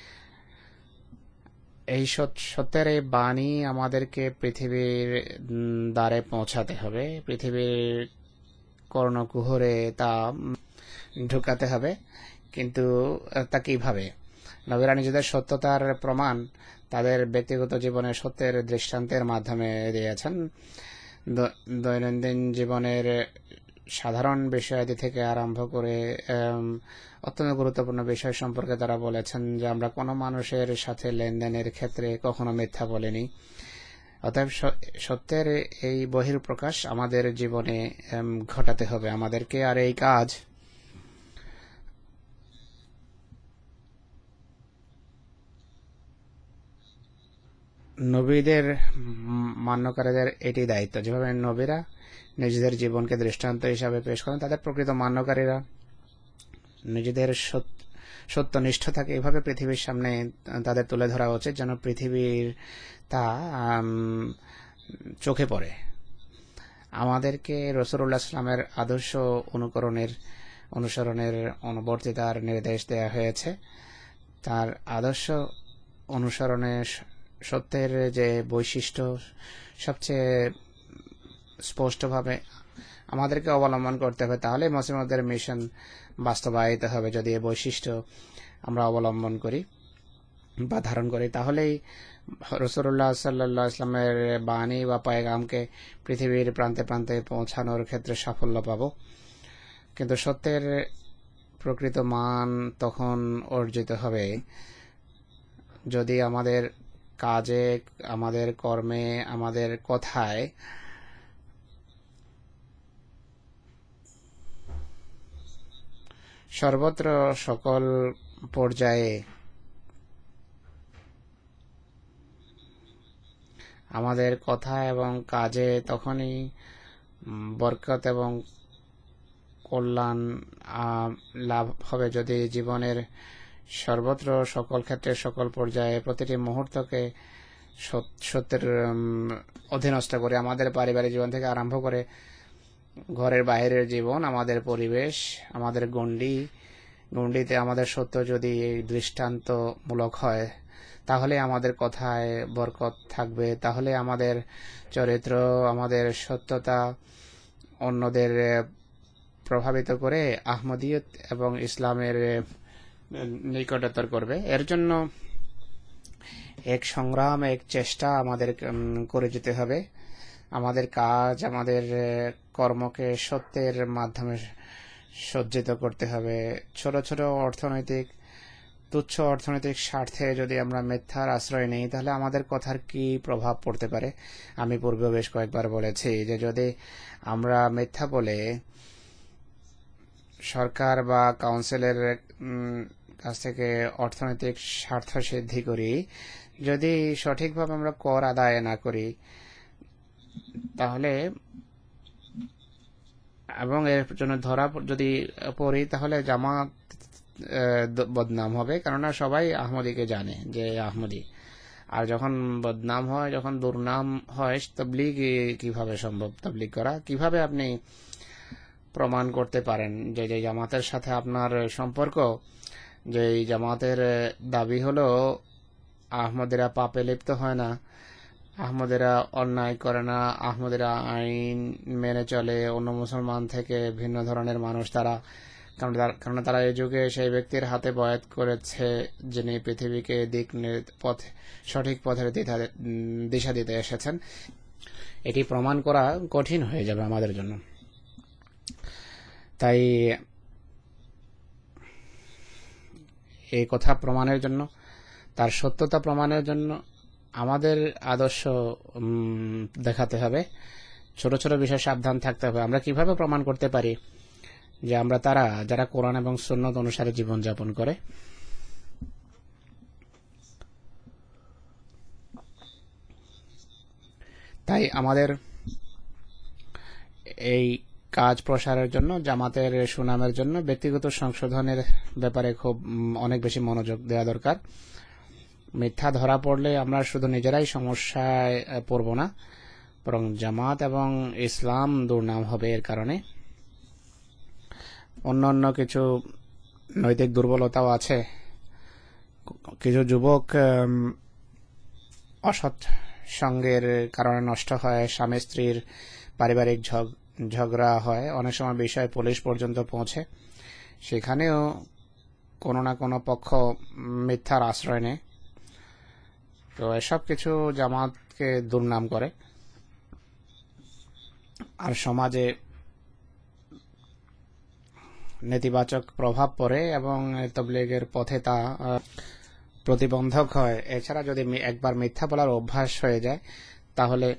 এই সত্যের এই বাণী আমাদেরকে পৃথিবীর দ্বারে পৌঁছাতে হবে, পৃথিবীর কর্ণকুহরে তা ঢুকাতে হবে। কিন্তু তা কিভাবে? নবীরা নিজেদের সত্যতার প্রমাণ তাদের ব্যক্তিগত জীবনের সত্যের দৃষ্টান্তের মাধ্যমে দিয়েছেন। দৈনন্দিন জীবনের সাধারণ বিষয়াদি থেকে আরম্ভ করে অত্যন্ত গুরুত্বপূর্ণ বিষয় সম্পর্কে তারা বলেছেন যে আমরা কোনো মানুষের সাথে লেনদেনের ক্ষেত্রে কখনো মিথ্যা বলিনি। অতএব সত্যের এই বহিঃপ্রকাশ আমাদের জীবনে ঘটাতে হবে আমাদেরকে। আর এই কাজ নবীদের মান্যকারীদের এটি দায়িত্ব। যেভাবে নবীরা নিজেদের জীবনকে দৃষ্টান্ত হিসাবে পেশ করেন, তাদের প্রকৃত মান্যকারীরা নিজেদের সত্যনিষ্ঠ থাকে, এভাবে পৃথিবীর সামনে তাদের তুলে ধরা উচিত যেন পৃথিবীর তা চোখে পড়ে। আমাদেরকে রাসূলুল্লাহ সাল্লামের আদর্শ অনুকরণের অনুসরণের অনুবর্তিতার নির্দেশ দেওয়া হয়েছে। তার আদর্শ অনুসরণে সত্যের যে বৈশিষ্ট্য সবচেয়ে স্পষ্টভাবে আমাদেরকে অবলম্বন করতে হবে, তাহলে মুসলিমদের মিশন বাস্তবায়িত হবে। যদি এই বৈশিষ্ট্য আমরা অবলম্বন করি বা ধারণ করি, তাহলেই রাসূলুল্লাহ সাল্লাল্লাহু আলাইহি ওয়াসাল্লামের বাণী বা পয়গামকে পৃথিবীর প্রান্তে প্রান্তে পৌঁছানোর ক্ষেত্রে সাফল্য পাব। কিন্তু সত্যের প্রকৃত মান তখন অর্জিত হবে যদি আমাদের কাজে, আমাদের কর্মে, আমাদের কথায় সর্বত্র সকল পর্যায়ে আমাদের কথা এবং কাজে তখনই বরকত এবং কল্যাণ লাভ হবে যদি জীবনের সর্বত্র সকল ক্ষেত্রে সকল পর্যায়ে প্রতিটি মুহূর্তকে সত্যের অধীনস্থ করে, আমাদের পারিবারিক জীবন থেকে আরম্ভ করে ঘরের বাইরের জীবন, আমাদের পরিবেশ, আমাদের গণ্ডি গণ্ডিতে আমাদের সত্য যদি দৃষ্টান্তমূলক হয়, তাহলে আমাদের কথায় বরকত থাকবে, তাহলে আমাদের চরিত্র, আমাদের সত্যতা অন্যদের প্রভাবিত করে আহমদিয়ত এবং ইসলামের নিকটতর করবে। এর জন্য এক সংগ্রাম, এক চেষ্টা আমাদের করে যেতে হবে। আমাদের কাজ, আমাদের কর্মকে সত্যের মাধ্যমে সজ্জিত করতে হবে। ছোট ছোট অর্থনৈতিক তুচ্ছ অর্থনৈতিক স্বার্থে যদি আমরা মিথ্যার আশ্রয় নেই, তাহলে আমাদের কথার কি প্রভাব পড়তে পারে? আমি পূর্বে বেশ কয়েকবার বলেছি যে যদি আমরা মিথ্যা বলে সরকার বা কাউন্সিলের কাছ থেকে অর্থনৈতিক স্বার্থ সিদ্ধি করি, যদি সঠিকভাবে আমরা কর আদায় না করি, তাহলে এবং এর জন্য ধরা যদি পড়ি, তাহলে জামাত বদনাম হবে, কেননা সবাই আহমদীকে জানে যে আহমদী। আর যখন বদনাম হয়, যখন দুর্নাম হয়, তাবলীগ কিভাবে সম্ভব? তাবলীগ করা কিভাবে আপনি প্রমাণ করতে পারেন যে যে জামাতের সাথে আপনার সম্পর্ক, যে জামাতের দাবি হলো আহমদীরা পাপে লিপ্ত হয় না, আহমদীরা অন্যায় করে না, আহমদীরা আইন মেনে চলে, অন্য মুসলমান থেকে ভিন্ন ধরনের মানুষ তারা, কারণ তারা এই যুগে সেই ব্যক্তির হাতে বয়াত করেছে যিনি পৃথিবীকে দিক পথ সঠিক পথের দিশা দিতে এসেছেন। এটি প্রমাণ করা কঠিন হয়ে যাবে আমাদের জন্য। তাই এই কথা প্রমাণের জন্য, তার সত্যতা প্রমাণের জন্য আমাদের আদর্শ দেখাতে হবে, ছোট ছোট বিষয়ে সাবধান থাকতে হবে। আমরা কিভাবে প্রমাণ করতে পারি যে আমরা তারা যারা কোরআন এবং সুন্নত অনুসারে জীবন যাপন করে? তাই আমাদের এই কাজ প্রসারের জন্য, জামাতের সুনামের জন্য ব্যক্তিগত সংশোধনের ব্যাপারে খুব অনেক বেশি মনোযোগ দেওয়া দরকার। মিথ্যা ধরা পড়লে আমরা শুধু নিজেরাই সমস্যায় পড়ব না, বরং জামাত এবং ইসলাম দুর্নাম হবে এর কারণে। অন্য অন্য কিছু নৈতিক দুর্বলতাও আছে। কিছু যুবক অসৎ সঙ্গের কারণে নষ্ট হয়, স্বামী স্ত্রীর পারিবারিক ঝগড়া হয়, অনেক সময় বিষয় পুলিশ পর্যন্ত পৌঁছে। সেখানেও কোনো না কোনো পক্ষ মিথ্যার আশ্রয় নেয়। তো এসব কিছু জামাতকে দুর্নাম করে আর সমাজে নেতিবাচক প্রভাব পড়ে এবং তাবলীগের পথে তা প্রতিবন্ধক হয়। এছাড়া যদি একবার মিথ্যা বলার অভ্যাস হয়ে যায়, তাহলে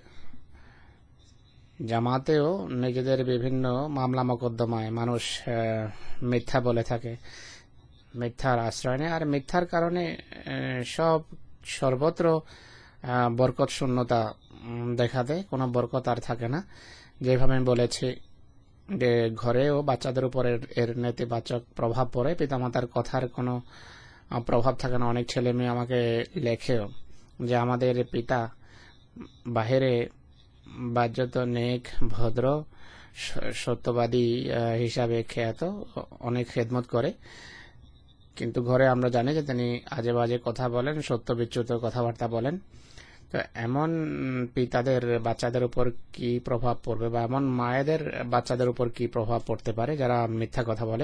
জামাতেও নিজেদের বিভিন্ন মামলা মোকদ্দমায় মানুষ মিথ্যা বলে থাকে, মিথ্যার আশ্রয় নেয়। আর মিথ্যার কারণে সব সর্বত্র বরকত শূন্যতা দেখা দেয়, কোনো বরকত আর থাকে না। যেভাবে আমি বলেছি যে ঘরেও বাচ্চাদের উপর এর নেতিবাচক প্রভাব পড়ে, পিতামাতার কথার কোনো প্রভাব থাকে না। অনেক ছেলে মেয়ে আমাকে লেখেও যে আমাদের পিতা বাহিরে বাহ্যত নেক, ভদ্র, সত্যবাদী হিসাবে খ্যাত, অনেক খেদমত করে, কিন্তু ঘরে আমরা জানি যে তিনি আজে বাজে কথা বলেন, সত্য বিচ্যুত কথাবার্তা বলেন। তো এমন পিতাদের বাচ্চাদের উপর কি প্রভাব পড়বে, বা এমন মায়েদের বাচ্চাদের উপর কি প্রভাব পড়তে পারে যারা মিথ্যা কথা বলে।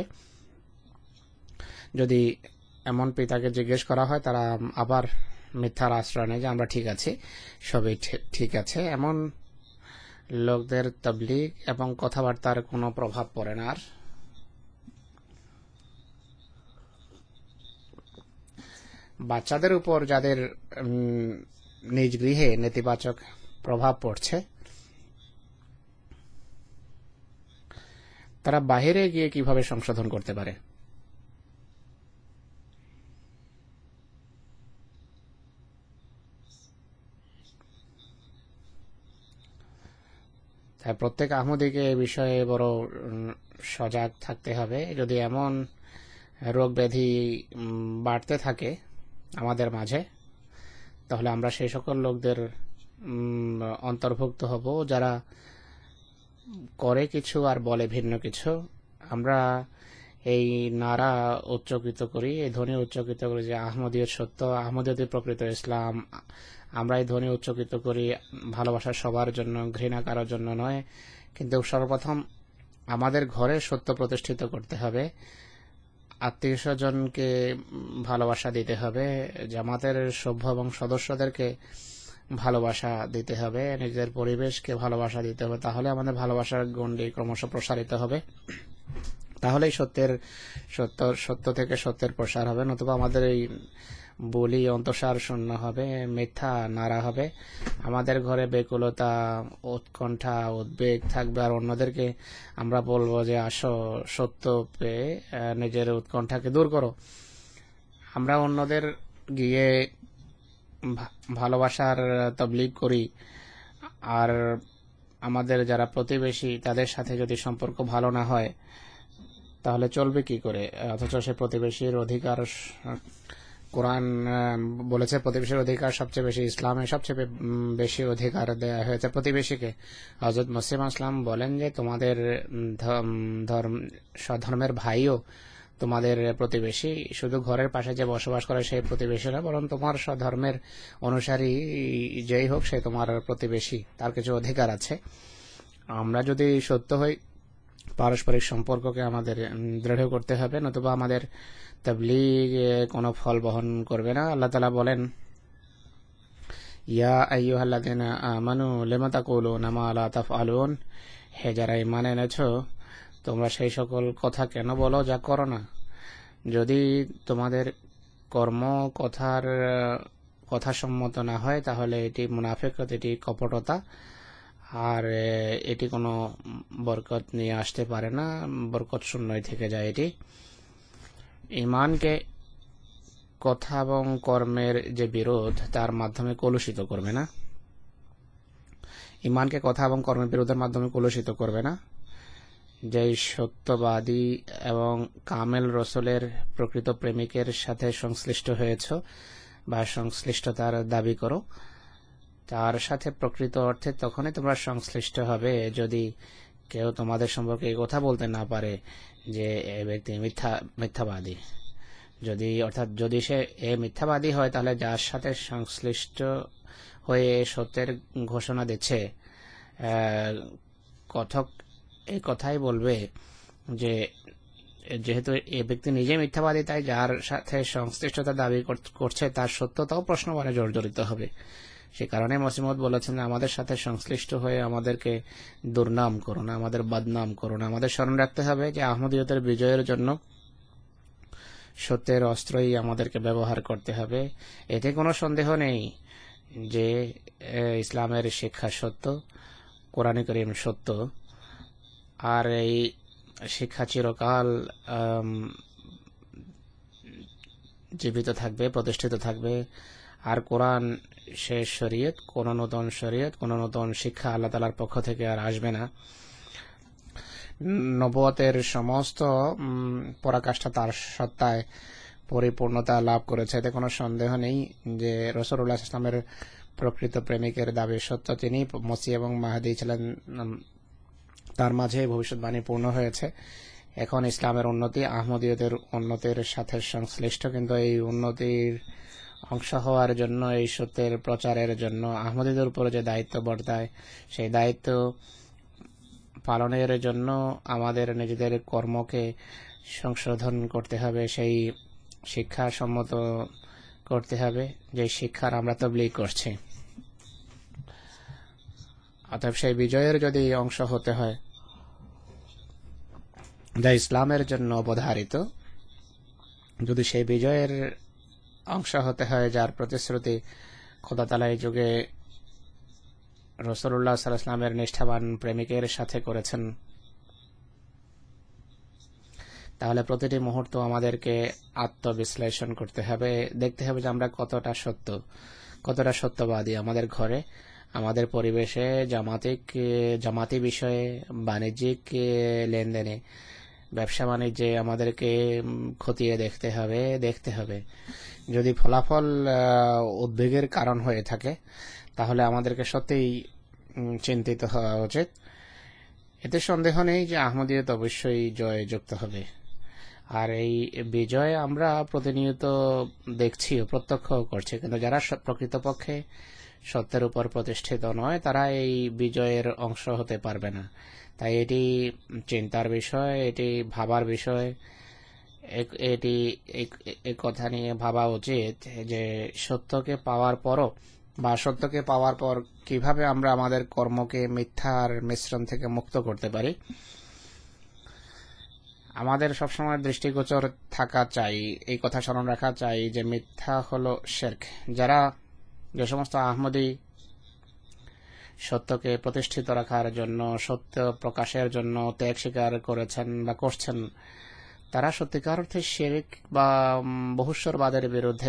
যদি এমন পিতাকে জিজ্ঞেস করা হয়, তারা আবার মিথ্যার আশ্রয় নেয় যে আমরা ঠিক আছি, সবই ঠিক আছে। এমন লোকদের তাবলীগ এবং কথাবার্তার কোনো প্রভাব পড়ে না। আর বাচ্চাদের উপর যাদের নিজ গৃহে নেতিবাচক প্রভাব পড়ছে, তারা বাহিরে গিয়ে কিভাবে সংশোধন করতে পারে? তাই প্রত্যেক আহমদীকে এই বিষয়ে বড় সজাগ থাকতে হবে। যদি এমন রোগ ব্যাধি বাড়তে থাকে আমাদের মাঝে, তাহলে আমরা সেই সকল লোকদের অন্তর্ভুক্ত হব যারা করে কিছু আর বলে ভিন্ন কিছু। আমরা এই নারা উচ্চকিত করি, এই ধ্বনি উচ্চকিত করি যে আহমদীয়ত সত্য, আহমদীয়ত প্রকৃত ইসলাম। আমরা এই ধ্বনি উচ্চকিত করি ভালোবাসা সবার জন্য, ঘৃণা কারোর জন্য নয়। কিন্তু সর্বপ্রথম আমাদের ঘরে সত্য প্রতিষ্ঠিত করতে হবে, আত্মীয় স্বজনকে ভালোবাসা দিতে হবে, জামাতের সভ্য এবং সদস্যদেরকে ভালোবাসা দিতে হবে, নিজের পরিবেশকে ভালোবাসা দিতে হবে। তাহলে আমাদের ভালোবাসার গণ্ডি ক্রমশ প্রসারিত হবে, তাহলেই সত্যের সত্য সত্য থেকে সত্যের প্রসার হবে। নতুবা আমাদের এই বলি অন্তঃসার শূন্য হবে, মিথ্যা নাড়া হবে। আমাদের ঘরে বেকুলতা, উৎকণ্ঠা, উদ্বেগ থাকবে, আর অন্যদেরকে আমরা বলবো যে আসো সত্য পেয়ে নিজের উৎকণ্ঠাকে দূর করো। আমরা অন্যদের গিয়ে ভালোবাসার তাবলীগ করি, আর আমাদের যারা প্রতিবেশী তাদের সাথে যদি সম্পর্ক ভালো না হয়, তাহলে চলবে কি করে? অথচ সে প্রতিবেশীর অধিকার, কোরআন বলেছে প্রতিবেশীর অধিকার সবচেয়ে বেশি, ইসলামে সবচেয়ে বেশি অধিকার দেওয়া হয়েছে প্রতিবেশীকে। হযরত মুসলিম ইসলাম বলেন যে তোমাদের স্বধর্মের ভাইও তোমাদের প্রতিবেশী। শুধু ঘরের পাশে যে বসবাস করে সেই প্রতিবেশী না, বরং তোমার স্বধর্মের অনুসারী যেই হোক সে তোমার প্রতিবেশী, তার কিছু অধিকার আছে। আমরা যদি সত্য হই, পারস্পরিক সম্পর্ককে আমাদের দৃঢ় করতে হবে, নতুবা আমাদের তাবলীগ কোনো ফল বহন করবে না। আল্লাহ তাআলা বলেন, ইয়া আইয়ুহাল্লাযীনা আমানু লিমা তাকুলুনা মা লা তাফআলুন, হে যারা ঈমান এনেছো, তোমরা সেই সকল কথা কেন বলো যা করো না। যদি তোমাদের কর্ম কথার কথা সম্মত না হয়, তাহলে এটি মুনাফিকত, এটি কপটতা, আর এটি কোনো বরকত নিয়ে আসতে পারে না, বরকত শূন্যই থেকে যায় এটি। ঈমানকে কথা এবং কর্মের যে বিরোধ, তার মাধ্যমে কলুষিত করবে না। ঈমানকে কথা এবং কর্মের বিরোধের মাধ্যমে কলুষিত করবে না। যেই সত্যবাদী এবং কামেল রসুলের প্রকৃত প্রেমিকের সাথে সংশ্লিষ্ট হয়েছ বা সংশ্লিষ্টতার দাবি করো, তার সাথে প্রকৃত অর্থে তখনই তোমরা সংশ্লিষ্ট হবে যদি কেউ তোমাদের সম্পর্কে এই কথা বলতে না পারে যে এই ব্যক্তি মিথ্যা মিথ্যাবাদী। যদি অর্থাৎ যদি সে এ মিথ্যাবাদী হয়, তাহলে যার সাথে সংশ্লিষ্ট হয়ে সত্যের ঘোষণা দিচ্ছে কথক এই কথাই বলবে যে যেহেতু এই ব্যক্তি নিজে মিথ্যাবাদী, তাই যার সাথে সংশ্লিষ্টতা দাবি করছে তার সত্যতাও প্রশ্নবাণে জর্জরিত হবে। সে কারণে মসিমত বলেছেন, আমাদের সাথে সংশ্লিষ্ট হয়ে আমাদেরকে দুর্নাম করো না, আমাদের বদনাম করো না। আমাদের স্মরণ রাখতে হবে যে আহমদীয়তের বিজয়ের জন্য সত্যের অস্ত্রই আমাদেরকে ব্যবহার করতে হবে। এতে কোনো সন্দেহ নেই যে ইসলামের শিক্ষা সত্য, কোরআন কারীম সত্য, আর এই শিক্ষা চিরকাল জীবিত থাকবে, প্রতিষ্ঠিত থাকবে। আর কোরআন শেষ শরীয়ত, কোন নতুন শরীয়ত, কোন নতুন শিক্ষা আল্লাহ তাআলার পক্ষ থেকে আর আসবে না। নবুয়তের সমস্ত পরাকাষ্ঠা তার সত্তায় পরিপূর্ণতা লাভ করেছে। এতে কোনো সন্দেহ নেই যে রাসূলুল্লাহ সাল্লাল্লাহু আলাইহি ওয়াসাল্লামের প্রকৃত প্রেমিকের দাবি সত্য। তিনি মসিহ এবং মাহদী ছিলেন, তার মাঝে ভবিষ্যৎবাণী পূর্ণ হয়েছে। এখন ইসলামের উন্নতি আহমদীয়তের উন্নতির সাথে সংশ্লিষ্ট, কিন্তু এই উন্নতির অংশ হওয়ার জন্য, এই সত্যের প্রচারের জন্য আহমদীদের উপরে যে দায়িত্ব বর্তায়, সেই দায়িত্ব পালনের জন্য আমাদের নিজেদের কর্মকে সংশোধন করতে হবে, সেই শিক্ষা সম্মত করতে হবে যে শিক্ষার আমরা তাবলীগ করছি। অতএব সেই বিজয়ের যদি অংশ হতে হয় যা ইসলামের জন্য অবধারিত, যদি সেই বিজয়ের অংশ হতে হয় যার প্রতিশ্রুতি খোদা তাআলা এই যুগে রাসূলুল্লাহ সাল্লাল্লাহু আলাইহি ওয়াসাল্লামের নিষ্ঠাবান প্রেমিকের সাথে করেছেন, তাহলে প্রতিটি মুহূর্ত আমাদেরকে আত্মবিশ্লেষণ করতে হবে, দেখতে হবে যে আমরা কতটা সত্য, কতটা সত্যবাদী আমাদের ঘরে, আমাদের পরিবেশে, জামাতিক জামাতি বিষয়ে, বাণিজ্যিক লেনদেনে, ব্যবসা বাণিজ্যে আমাদেরকে খতিয়ে দেখতে হবে দেখতে হবে যদি ফলাফল উদ্বেগের কারণ হয়ে থাকে, তাহলে আমাদেরকে সত্যিই চিন্তিত হওয়া উচিত। এতে সন্দেহ নেই যে আহমদীয়ত অবশ্যই জয় যুক্ত হবে। আর এই বিজয় আমরা প্রতিনিয়ত দেখছি, প্রত্যক্ষ করছি, কিন্তু যারা প্রকৃতপক্ষে সত্যের উপর প্রতিষ্ঠিত নয়, তারা এই বিজয়ের অংশ হতে পারবে না। তাই এটি চিন্তার বিষয়, এটি ভাবার বিষয়, এটি এই কথা নিয়ে ভাবা উচিত যে সত্যকে পাওয়ার পরও বা সত্যকে পাওয়ার পর কিভাবে আমরা আমাদের কর্মকে মিথ্যার মিশ্রণ থেকে মুক্ত করতে পারি। আমাদের সবসময় দৃষ্টিগোচর থাকা চাই, এই কথা স্মরণ রাখা চাই যে মিথ্যা হলো শিরক। যারা যে সমস্ত আহমদী সত্যকে প্রতিষ্ঠিত রাখার জন্য, সত্য প্রকাশের জন্য ত্যাগ স্বীকার করেছেন বা করছেন, তারা সত্যিকার অর্থে শিরক বা বহুশ্বরবাদের বিরুদ্ধে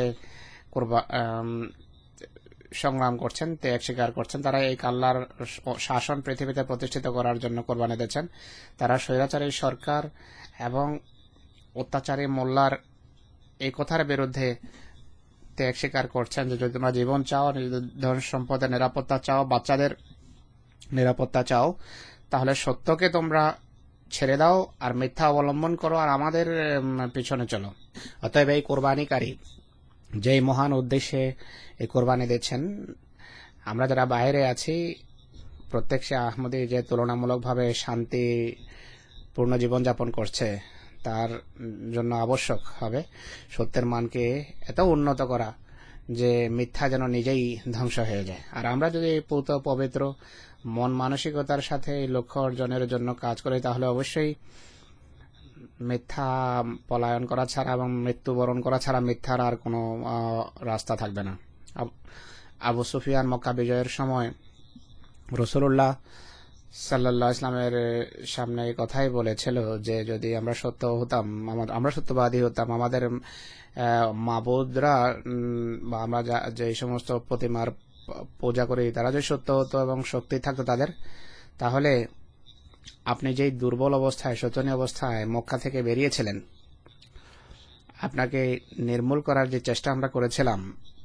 সংগ্রাম করছেন, ত্যাগ স্বীকার করছেন। তারা এই আল্লাহর শাসন পৃথিবীতে প্রতিষ্ঠিত করার জন্য কোরবানি দিয়েছেন। তারা স্বৈরাচারী সরকার এবং অত্যাচারী মোল্লার এই কথার বিরুদ্ধে ত্যাগ স্বীকার করছেন যে যদি তোমরা জীবন চাও, ধন সম্পদের নিরাপত্তা চাও, বাচ্চাদের নিরাপত্তা চাও, তাহলে সত্যকে তোমরা ছেড়ে দাও আর মিথ্যা অবলম্বন করো আর আমাদের পিছনে চলো। অতএব এই কোরবানিকারী যেই মহান উদ্দেশ্যে এই কোরবানি দিচ্ছেন, আমরা যারা বাইরে আছি, প্রত্যেক সে আহমদী যে তুলনামূলকভাবে শান্তিপূর্ণ জীবনযাপন করছে, তার জন্য আবশ্যক হবে সত্যের মানকে এত উন্নত করা যে মিথ্যা যেন নিজেই ধ্বংস হয়ে যায়। আর আমরা যদি পূত পবিত্র মন মানসিকতার সাথে এই লক্ষ্য অর্জনের জন্য কাজ করি, তাহলে অবশ্যই মিথ্যা পলায়ন করা ছাড়া এবং মৃত্যুবরণ করা ছাড়া মিথ্যার আর কোনো রাস্তা থাকবে না। আবু সুফিয়ান মক্কা বিজয়ের সময় রাসূলুল্লাহ সাল্লাল্লাহু আলাইহি ইসলামের সামনে এই কথাই বলেছিল যে যদি আমরা সত্য হতাম, আমরা সত্যবাদী হতাম, আমাদের মাবুদরা বা আমরা যে সমস্ত প্রতিমার পূজা করি তারা যদি সত্য হতো এবং শক্তি থাকতো তাদের, তাহলে আপনি যেই দুর্বল অবস্থায়, শোচনীয় অবস্থায় মক্কা থেকে বেরিয়েছিলেন, আপনাকে নির্মূল করার যে চেষ্টা আমরা করেছিলাম,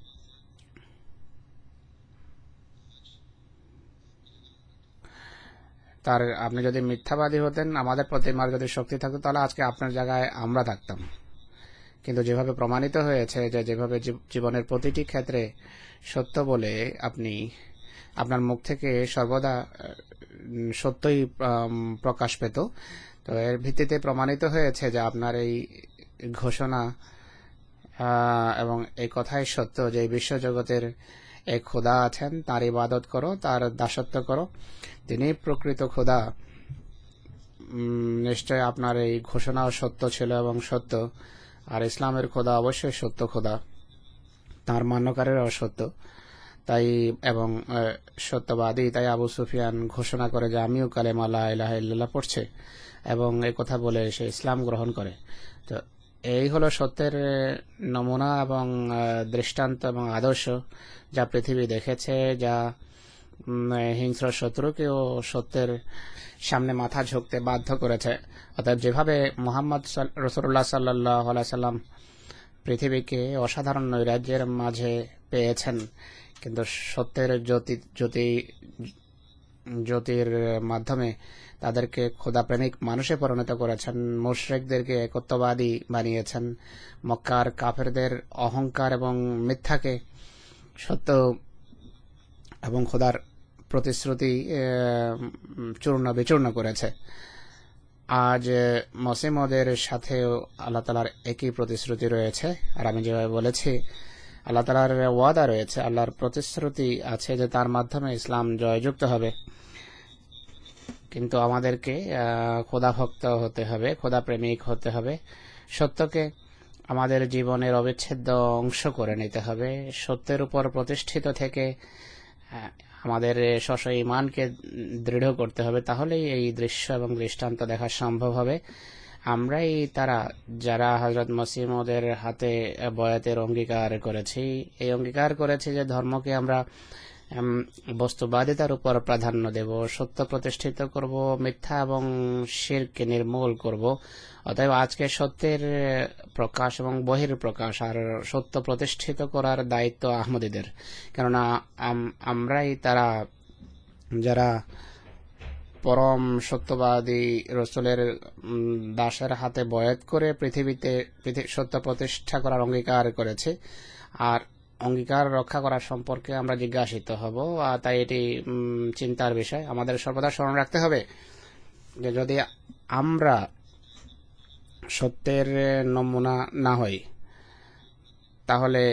তার আপনি যদি মিথ্যাবাদী হতেন, আমাদের প্রতি আমার যদি শক্তি থাকতো, তাহলে আজকে আপনার জায়গায় আমরা থাকতাম। কিন্তু যেভাবে প্রমাণিত হয়েছে যে যেভাবে জীবনের প্রতিটি ক্ষেত্রে সত্য বলে আপনি আপনার মুখ থেকে সর্বদা সত্যই প্রকাশ পেত, তো এর ভিত্তিতে প্রমাণিত হয়েছে যে আপনার এই ঘোষণা এবং এই কথাই সত্য যে বিশ্বজগতের এক খোদা আছেন, তার ইবাদত করো, তার দাসত্ব করো, তিনি প্রকৃত খোদা। নিশ্চয় আপনার এই ঘোষণাও সত্য ছিল এবং সত্য। আর ইসলামের খোদা অবশ্যই সত্য খোদা, তার মান্যকারেরাও সত্য, তাই এবং সত্যবাদী। তাই আবু সুফিয়ান ঘোষণা করে যে আমিও কালেমা লা ইলাহা ইল্লাল্লাহ পড়ছে এবং এই কথা বলে সে ইসলাম গ্রহণ করে। তো এই হলো সত্যের নমুনা এবং দৃষ্টান্ত এবং আদর্শ যা পৃথিবী দেখেছে, যা হিংস্র শত্রুকেও সত্যের সামনে মাথা ঝুঁকতে বাধ্য করেছে। অর্থাৎ যেভাবে মুহাম্মদ রাসূলুল্লাহ সাল্লাল্লাহু আলাইহি সাল্লাম পৃথিবীকে অসাধারণ নৈরাজ্যের মাঝে পেয়েছেন, কিন্তু সত্যের জ্যোতি জ্যোতি জ্যোতির মাধ্যমে তাদেরকে খোদাপ্রেমিক মানুষে পরিণত করেছেন, মুশরিকদেরকে একত্ববাদী বানিয়েছেন, মক্কার কাফেরদের অহংকার এবং মিথ্যাকে সত্য এবং খোদার প্রতিশ্রুতি চূর্ণ বিচূর্ণ করেছে। আজ মুসলিমদের সাথেও আল্লাহ তাআলার একই প্রতিশ্রুতি রয়েছে। আর আমি যেভাবে বলেছি, আল্লাহ তাআলার ওয়াদা রয়েছে, আল্লাহর প্রতিশ্রুতি আছে যে তার মাধ্যমে ইসলাম জয়যুক্ত হবে। কিন্তু আমাদেরকে খোদা ভক্ত হতে হবে, খোদা প্রেমিক হতে হবে, সত্যকে আমাদের জীবনের অবিচ্ছেদ্য অংশ করে নিতে হবে, সত্যের উপর প্রতিষ্ঠিত থেকে আমাদের স্ব ঈমানকে দৃঢ় করতে হবে। তাহলেই এই দৃশ্য এবং দৃষ্টান্ত দেখা সম্ভব হবে। আমরাই তারা যারা হযরত মসিহ মাউদের হাতে বয়াতের অঙ্গীকার করেছি, এই অঙ্গীকার করেছি যে ধর্মকে আমরা বস্তুবাদিতার উপর প্রাধান্য দেব, সত্য প্রতিষ্ঠিত করব, মিথ্যা এবং শিরকে নির্মূল করব। অতএব আজকে সত্যের প্রকাশ এবং বহির প্রকাশ আর সত্য প্রতিষ্ঠিত করার দায়িত্ব আহমদীদের, কেননা আমরাই তারা যারা পরম সত্যবাদী রসুলের দাসের হাতে বয়াত করে পৃথিবীতে সত্য প্রতিষ্ঠা করার অঙ্গীকার করেছে। আর অঙ্গীকার রক্ষা করার সম্পর্কে আমরা জিজ্ঞাসিত হব। তাই এটি চিন্তার বিষয়। আমাদের সর্বদা স্মরণ রাখতে হবে যে যদি আমরা সত্যের নমুনা না হই, তাহলে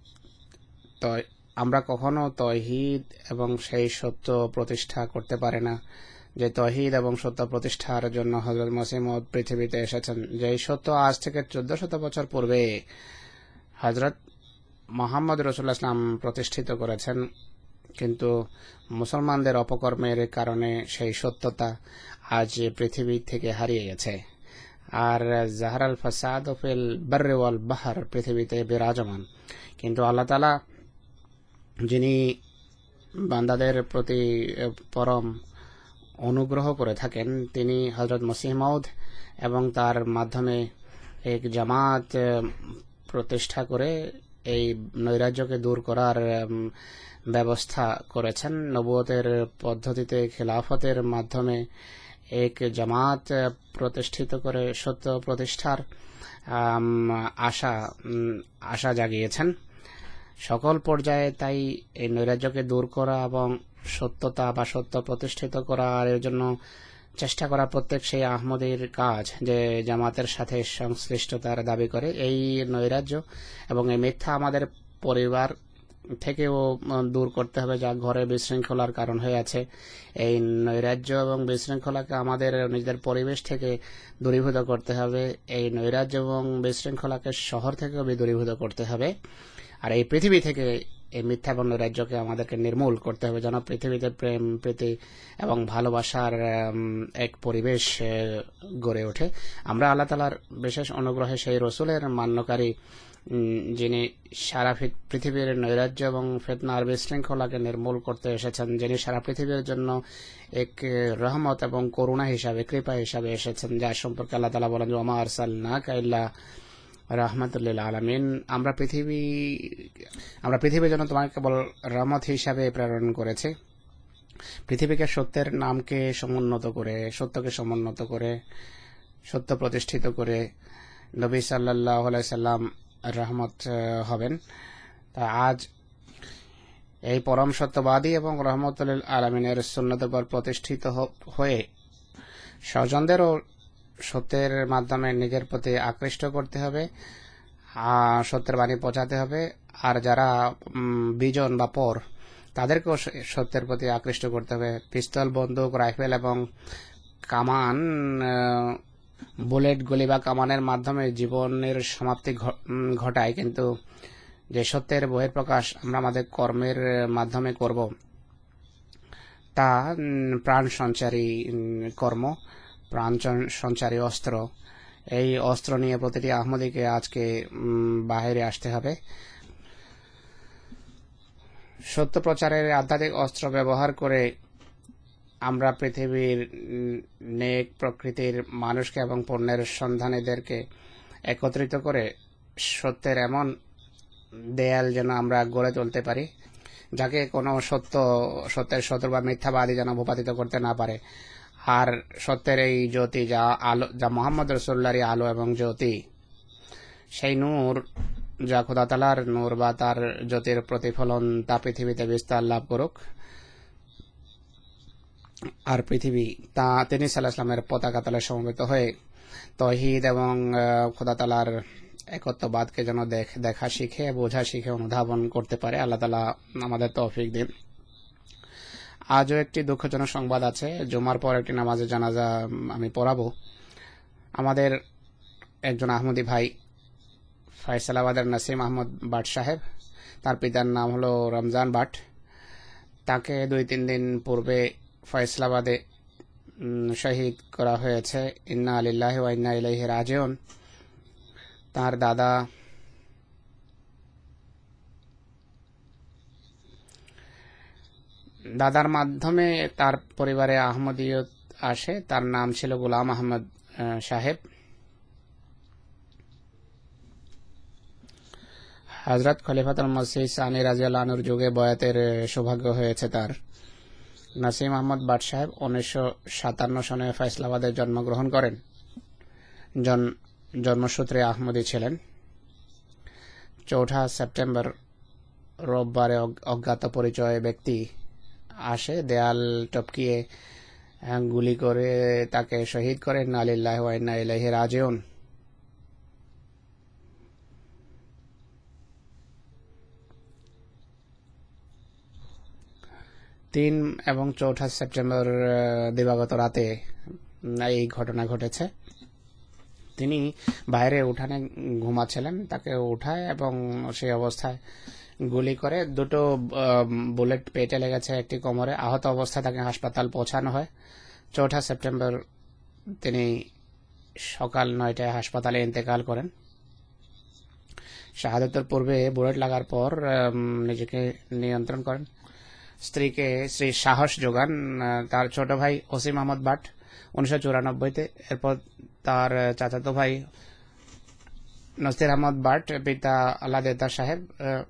তো আমরা কখনো তৌহিদ এবং সেই সত্য প্রতিষ্ঠা করতে পারে না, যে তৌহিদ এবং সত্য প্রতিষ্ঠার জন্য হযরত মসিহ মাউদ পৃথিবীতে এসেছেন। যেই সত্য আজ থেকে চোদ্দ শত বছর পূর্বে হযরত মুহাম্মদ রাসূলুল্লাহ সাল্লাল্লাহু আলাইহি ওয়াসাল্লাম প্রতিষ্ঠিত করেছেন, কিন্তু মুসলমানদের অপকর্মের কারণে সেই সত্যতা আজ পৃথিবী থেকে হারিয়ে গেছে। আর জাহারাল ফাসাদ ফিল বাররি ওয়াল বাহর পৃথিবীতে বিরাজমান। কিন্তু আল্লাহ তাআলা যিনি বান্দাদের প্রতি পরম অনুগ্রহ করে থাকেন, তিনি হযরত মসিহ মাউদ এবং তার মাধ্যমে এক জামাত প্রতিষ্ঠা করে এই নৈরাজ্যকে দূর করার ব্যবস্থা করেছেন। নবুয়তের পদ্ধতিতে খিলাফতের মাধ্যমে এক জামাত প্রতিষ্ঠিত করে সত্য প্রতিষ্ঠার আশা আশা জাগিয়েছেন সকল পর্যায়ে। তাই এই নৈরাজ্যকে দূর করা এবং সত্যতা বা সত্য প্রতিষ্ঠিত করা, আর এর জন্য চেষ্টা করা প্রত্যেক সেই আহমদীর কাজ যে জামাতের সাথে সংশ্লিষ্টতার দাবি করে। এই নৈরাজ্য এবং এই মিথ্যা আমাদের পরিবার থেকেও দূর করতে হবে, যা ঘরে বিশৃঙ্খলার কারণ হয়ে আছে। এই নৈরাজ্য এবং বিশৃঙ্খলাকে আমাদের নিজেদের পরিবেশ থেকে দূরীভূত করতে হবে। এই নৈরাজ্য এবং বিশৃঙ্খলাকে শহর থেকেও দূরীভূত করতে হবে। আর এই পৃথিবী থেকে এই মিথ্যা এবং নৈরাজ্যকে আমাদেরকে নির্মূল করতে হবে, যেন পৃথিবীতে প্রেম, প্রীতি এবং ভালোবাসার এক পরিবেশ গড়ে ওঠে। আমরা আল্লাহ তাআলার বিশেষ অনুগ্রহে সেই রসুলের মান্যকারী যিনি সারা পৃথিবীর নৈরাজ্য এবং ফিতনার বিশৃঙ্খলাকে নির্মূল করতে এসেছেন, যিনি সারা পৃথিবীর জন্য এক রহমত এবং করুণা হিসাবে, কৃপা হিসাবে এসেছেন, যার সম্পর্কে আল্লাহ তাআলা বলেন, ওয়া মা আরসালনাকা ইল্লা রাহমাতুল লিল আলামিন, আমরা পৃথিবী আমরা পৃথিবীর জন্য তোমাকে কেবল রহমত হিসাবে প্রেরণ করেছি। পৃথিবীকে সত্যের নামকে সমুন্নত করে, সত্যকে সমুন্নত করে, সত্য প্রতিষ্ঠিত করে নবী সাল্লাল্লাহু আলাইহি সাল্লাম রহমত হবেন। তা আজ এই পরম সত্যবাদী এবং রহমতুল আলামিনের সুন্নতের উপর প্রতিষ্ঠিত হয়ে স্বজনদেরও সত্যের মাধ্যমে নিজের প্রতি আকৃষ্ট করতে হবে, সত্যের বাণী পৌঁছাতে হবে। আর যারা বিজন বা পর, তাদেরকেও সত্যের প্রতি আকৃষ্ট করতে হবে। পিস্তল, বন্দুক, রাইফেল এবং কামান, বুলেট, গুলি বা কামানের মাধ্যমে জীবনের সমাপ্তি ঘটায়, কিন্তু যে সত্যের বহিঃপ্রকাশ আমরা আমাদের কর্মের মাধ্যমে করব, তা প্রাণ সঞ্চারী কর্ম, প্রাণ সঞ্চারী অস্ত্র। এই অস্ত্র নিয়ে প্রতিটি আহমদীকে আজকে বাহিরে আসতে হবে। সত্য প্রচারের আধ্যাত্মিক অস্ত্র ব্যবহার করে আমরা পৃথিবীর নেক প্রকৃতির মানুষকে এবং পণ্যের সন্ধানীদেরকে একত্রিত করে সত্যের এমন দেয়াল যেন আমরা গড়ে তুলতে পারি, যাকে কোনো সত্য সত্যের শত্রু বা মিথ্যাবাদী যেন ভূপাতিত করতে না পারে। আর সত্যের এই জ্যোতি, যা আলো, যা মুহাম্মদ রাসূলুল্লাহর আলো এবং জ্যোতি, সেই নূর যা খোদা তাআলার নূর বা তার জ্যোতির প্রতিফলন, তা পৃথিবীতে বিস্তার লাভ করুক। আর পৃথিবী তা তিনি সাল্লাল্লাহু আলাইহি ওয়াসাল্লামের পতাকা তলে সমবেত হয়ে তাওহীদ এবং খোদা তাআলার একত্ববাদকে যেন দেখা শিখে, বোঝা শিখে, অনুধাবন করতে পারে। আল্লাহ তাআলা আমাদের তৌফিক দিন। আজও একটি দুঃখজনক সংবাদ আছে। জুমার পর একটি নামাজে জানাজা আমি পড়াবো। আমাদের একজন আহমদী ভাই, ফয়সালাবাদের নাসিম আহমদ বাট সাহেব, তার পিতার নাম হলো রমজান বাট। তাকে দুই তিন দিন পূর্বে ফয়সালাবাদে শহীদ করা হয়েছে। ইন্না লিল্লাহি ওয়া ইন্না ইলাইহি রাজিউন। তার দাদা দাদার মাধ্যমে তার পরিবারে আহমদিয়ত আসে। তার নাম ছিল গোলাম আহমদ সাহেব। হযরত খলিফাতুল মসিহ সানি রাদিয়াল্লাহু আনহুর যুগে বয়াতের সৌভাগ্য হয়েছে তার। নাসিম আহমদ বাট সাহেব উনিশশো সাতান্ন সনে ফয়সালাবাদে জন্মগ্রহণ করেন। জন্মসূত্রে আহমদী ছিলেন। চৌঠা সেপ্টেম্বর রোববারে অজ্ঞাত পরিচয় ব্যক্তি আসে, দেয়াল টপকিয়ে গুলি করে তাকে শহীদ করেন। ইন্না লিল্লাহি ওয়া ইন্না ইলাইহি রাজিউন। তিন এবং চৌঠা সেপ্টেম্বর দিবাগত রাতে এই ঘটনা ঘটেছে। তিনি বাইরে উঠানে ঘুমাচ্ছিলেন, তাকে উঠায় এবং সেই অবস্থায় গুলি করে। দুটো বুলেট পেটে লেগেছে, একটি কোমরে। আহত অবস্থায় তাকে হাসপাতাল পৌঁছানো হয়। চৌঠা সেপ্টেম্বর তিনি সকাল নয়টায় হাসপাতালে ইন্তেকাল করেন। শাহাদাতের পূর্বে বুলেট লাগার পর নিজেকে নিয়ন্ত্রণ করেন, স্ত্রীকে শ্রী সাহস যোগান। তার ছোট ভাই ওসিম আহমদ বাট উনিশশো চুরানব্বইতে, এরপর তার চাচাতো ভাই নসির আহমদ বাট, পিতা আল্লাহ দেদার সাহেব,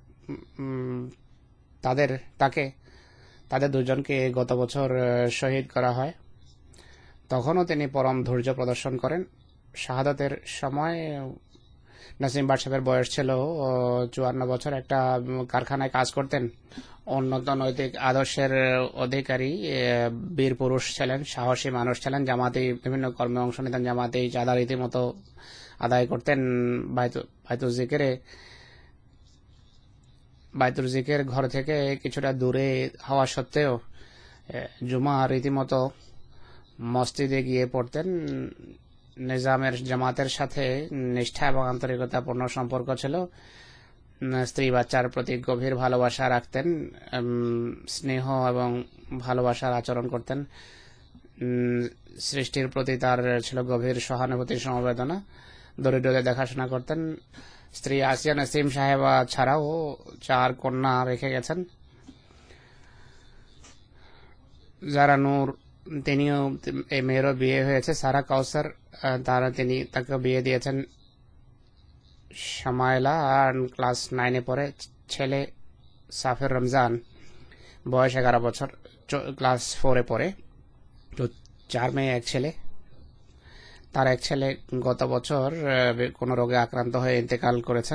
তাদের তাকে তাদের দুজনকে গত বছর শহীদ করা হয়। তখনও তিনি পরম ধৈর্য প্রদর্শন করেন। শাহাদাতের সময় নাসিম বাট সাহেবের বয়স ছিল চুয়ান্ন বছর। একটা কারখানায় কাজ করতেন। উন্নত নৈতিক আদর্শের অধিকারী বীর পুরুষ ছিলেন, সাহসী মানুষ ছিলেন। জামাতি বিভিন্ন কর্মে অংশ নিতেন, জামাতি চাঁদা রীতিমতো আদায় করতেন। বাইতুল জিকিরে বাইতুল জিকির ঘর থেকে কিছুটা দূরে হওয়া সত্ত্বেও জুমা রীতিমতো মসজিদে গিয়ে পড়তেন। নিজামের জামাতের সাথে নিষ্ঠা এবং আন্তরিকতাপূর্ণ সম্পর্ক ছিল। স্ত্রী বাচ্চার প্রতি গভীর ভালোবাসা রাখতেন, স্নেহ এবং ভালোবাসার আচরণ করতেন। সৃষ্টির প্রতি তার ছিল গভীর সহানুভূতি, সমবেদনা। দরিদ্রদের দেখাশোনা করতেন। স্ত্রী আসিয়া নসিম সাহেবা ছাড়াও চার কন্যা রেখে গেছেন। যারা নূর, তিনিও, এই মেয়েরও বিয়ে হয়েছে। সারা কাউসার, তারা তিনি তাকে বিয়ে দিয়েছেন। শামাইলা ক্লাস নাইনে পড়ে। ছেলে সাফির রমজান, বয়স এগারো বছর, ক্লাস ফোরে পড়ে। তো চার মেয়ে এক ছেলে। তার এক ছেলে গত বছর কোনো রোগে আক্রান্ত হয়ে ইন্তেকাল করেছেন।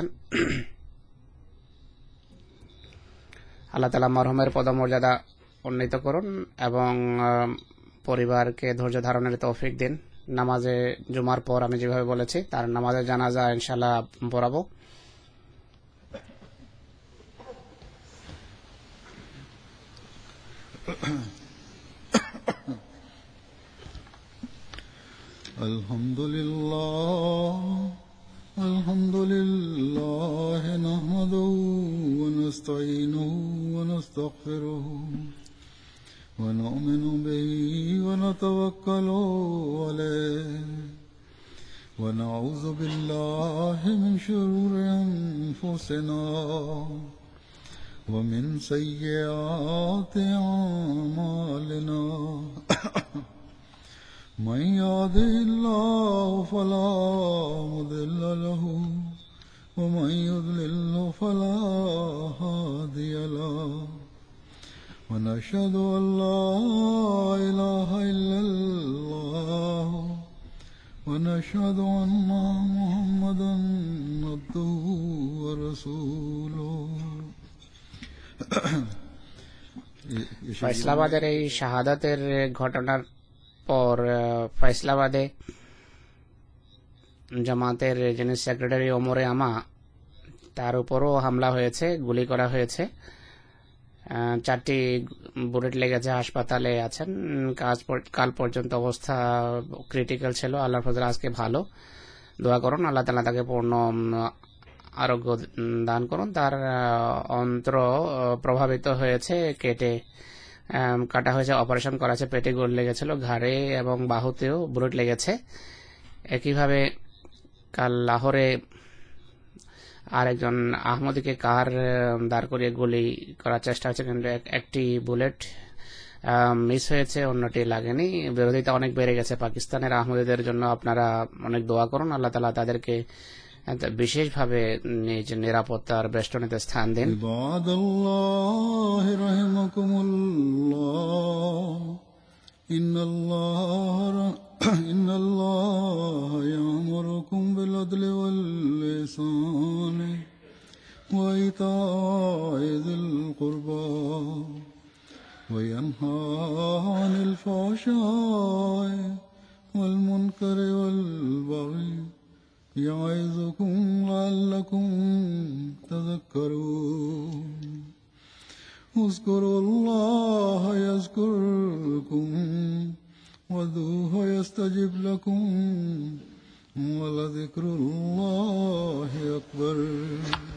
আল্লাহ তাআলা মরহুমের পদমর্যাদা উন্নীত করুন এবং পরিবারকে ধৈর্য ধারণের তৌফিক দিন। নামাজে জুমার পর আমি যেভাবে বলেছি তার নামাজে জানাজা ইনশাআল্লাহ পড়াবো। আলহামদুলিল্লাহ আলহামদুলিল্লাহ নাহমাদুহু ওয়া নাস্তাঈনুহু ওয়া নাস্তাগফিরুহু ওয়া নু'মিনু বিহি ওয়া নাতাওয়াক্কালু আলাইহি ওয়া নাউযু বিল্লাহি মিন শুরুরি আনফুসিনা ওয়া মিন সাইয়্যাতি আ'মালিনা। من يهده الله فلا مضل له ومن يضلل فلا هادي له ونشهد أن لا إله إلا الله ونشهد أن محمدا عبده ورسوله। ফয়সালাবাদের এই শাহাদাতের ঘটনার পর ফয়সালাবাদে জামাতের যিনি সেক্রেটারি ওমরে আমা, তার উপরও হামলা হয়েছে, গুলি করা হয়েছে। চারটি বুলেট লেগেছে, হাসপাতালে আছেন। কাজ কাল পর্যন্ত অবস্থা ক্রিটিক্যাল ছিল। আল্লাহর ফজলে আজকে ভালো। দোয়া করুন আল্লাহ তাআলা তাকে পূর্ণ আরোগ্য দান করুন। তার অন্ত্র প্রভাবিত হয়েছে, কেটে কাটা হয়েছে, অপারেশন করা আছে। পেটে গোল লেগেছিল, ঘাড়ে এবং বাহুতেও বুলেট লেগেছে। একইভাবে কাল লাহোরে আরেকজন আহমদীকে কার দাঁড় করিয়ে গুলি করার চেষ্টা হয়েছে, কিন্তু একটি বুলেট মিস হয়েছে, অন্যটি লাগেনি। বিরোধিতা অনেক বেড়ে গেছে পাকিস্তানের আহমদীদের জন্য। আপনারা অনেক দোয়া করুন, আল্লাহ তাআলা তাদেরকে বিশেষভাবে নিজ নিরাপত্তার বেষ্টনীতে স্থান দিন। ইবাদাল্লাহ রাহিমাকুমুল্লাহ ইন্নাল্লাহ ইন্নাল্লাহ ইয়ামুরুকুম বিল আদলি ওয়াল ইহসানি ওয়া ইতা'i যিল কুরবা ওয়া ইয়ানহা আনিল ফাহশা'i ওয়াল মুনকারি ওয়াল বাগই يعظكم لعلكم تذكرون اذكروا الله يذكركم وادعوه يستجب لكم ولذكر الله أكبر.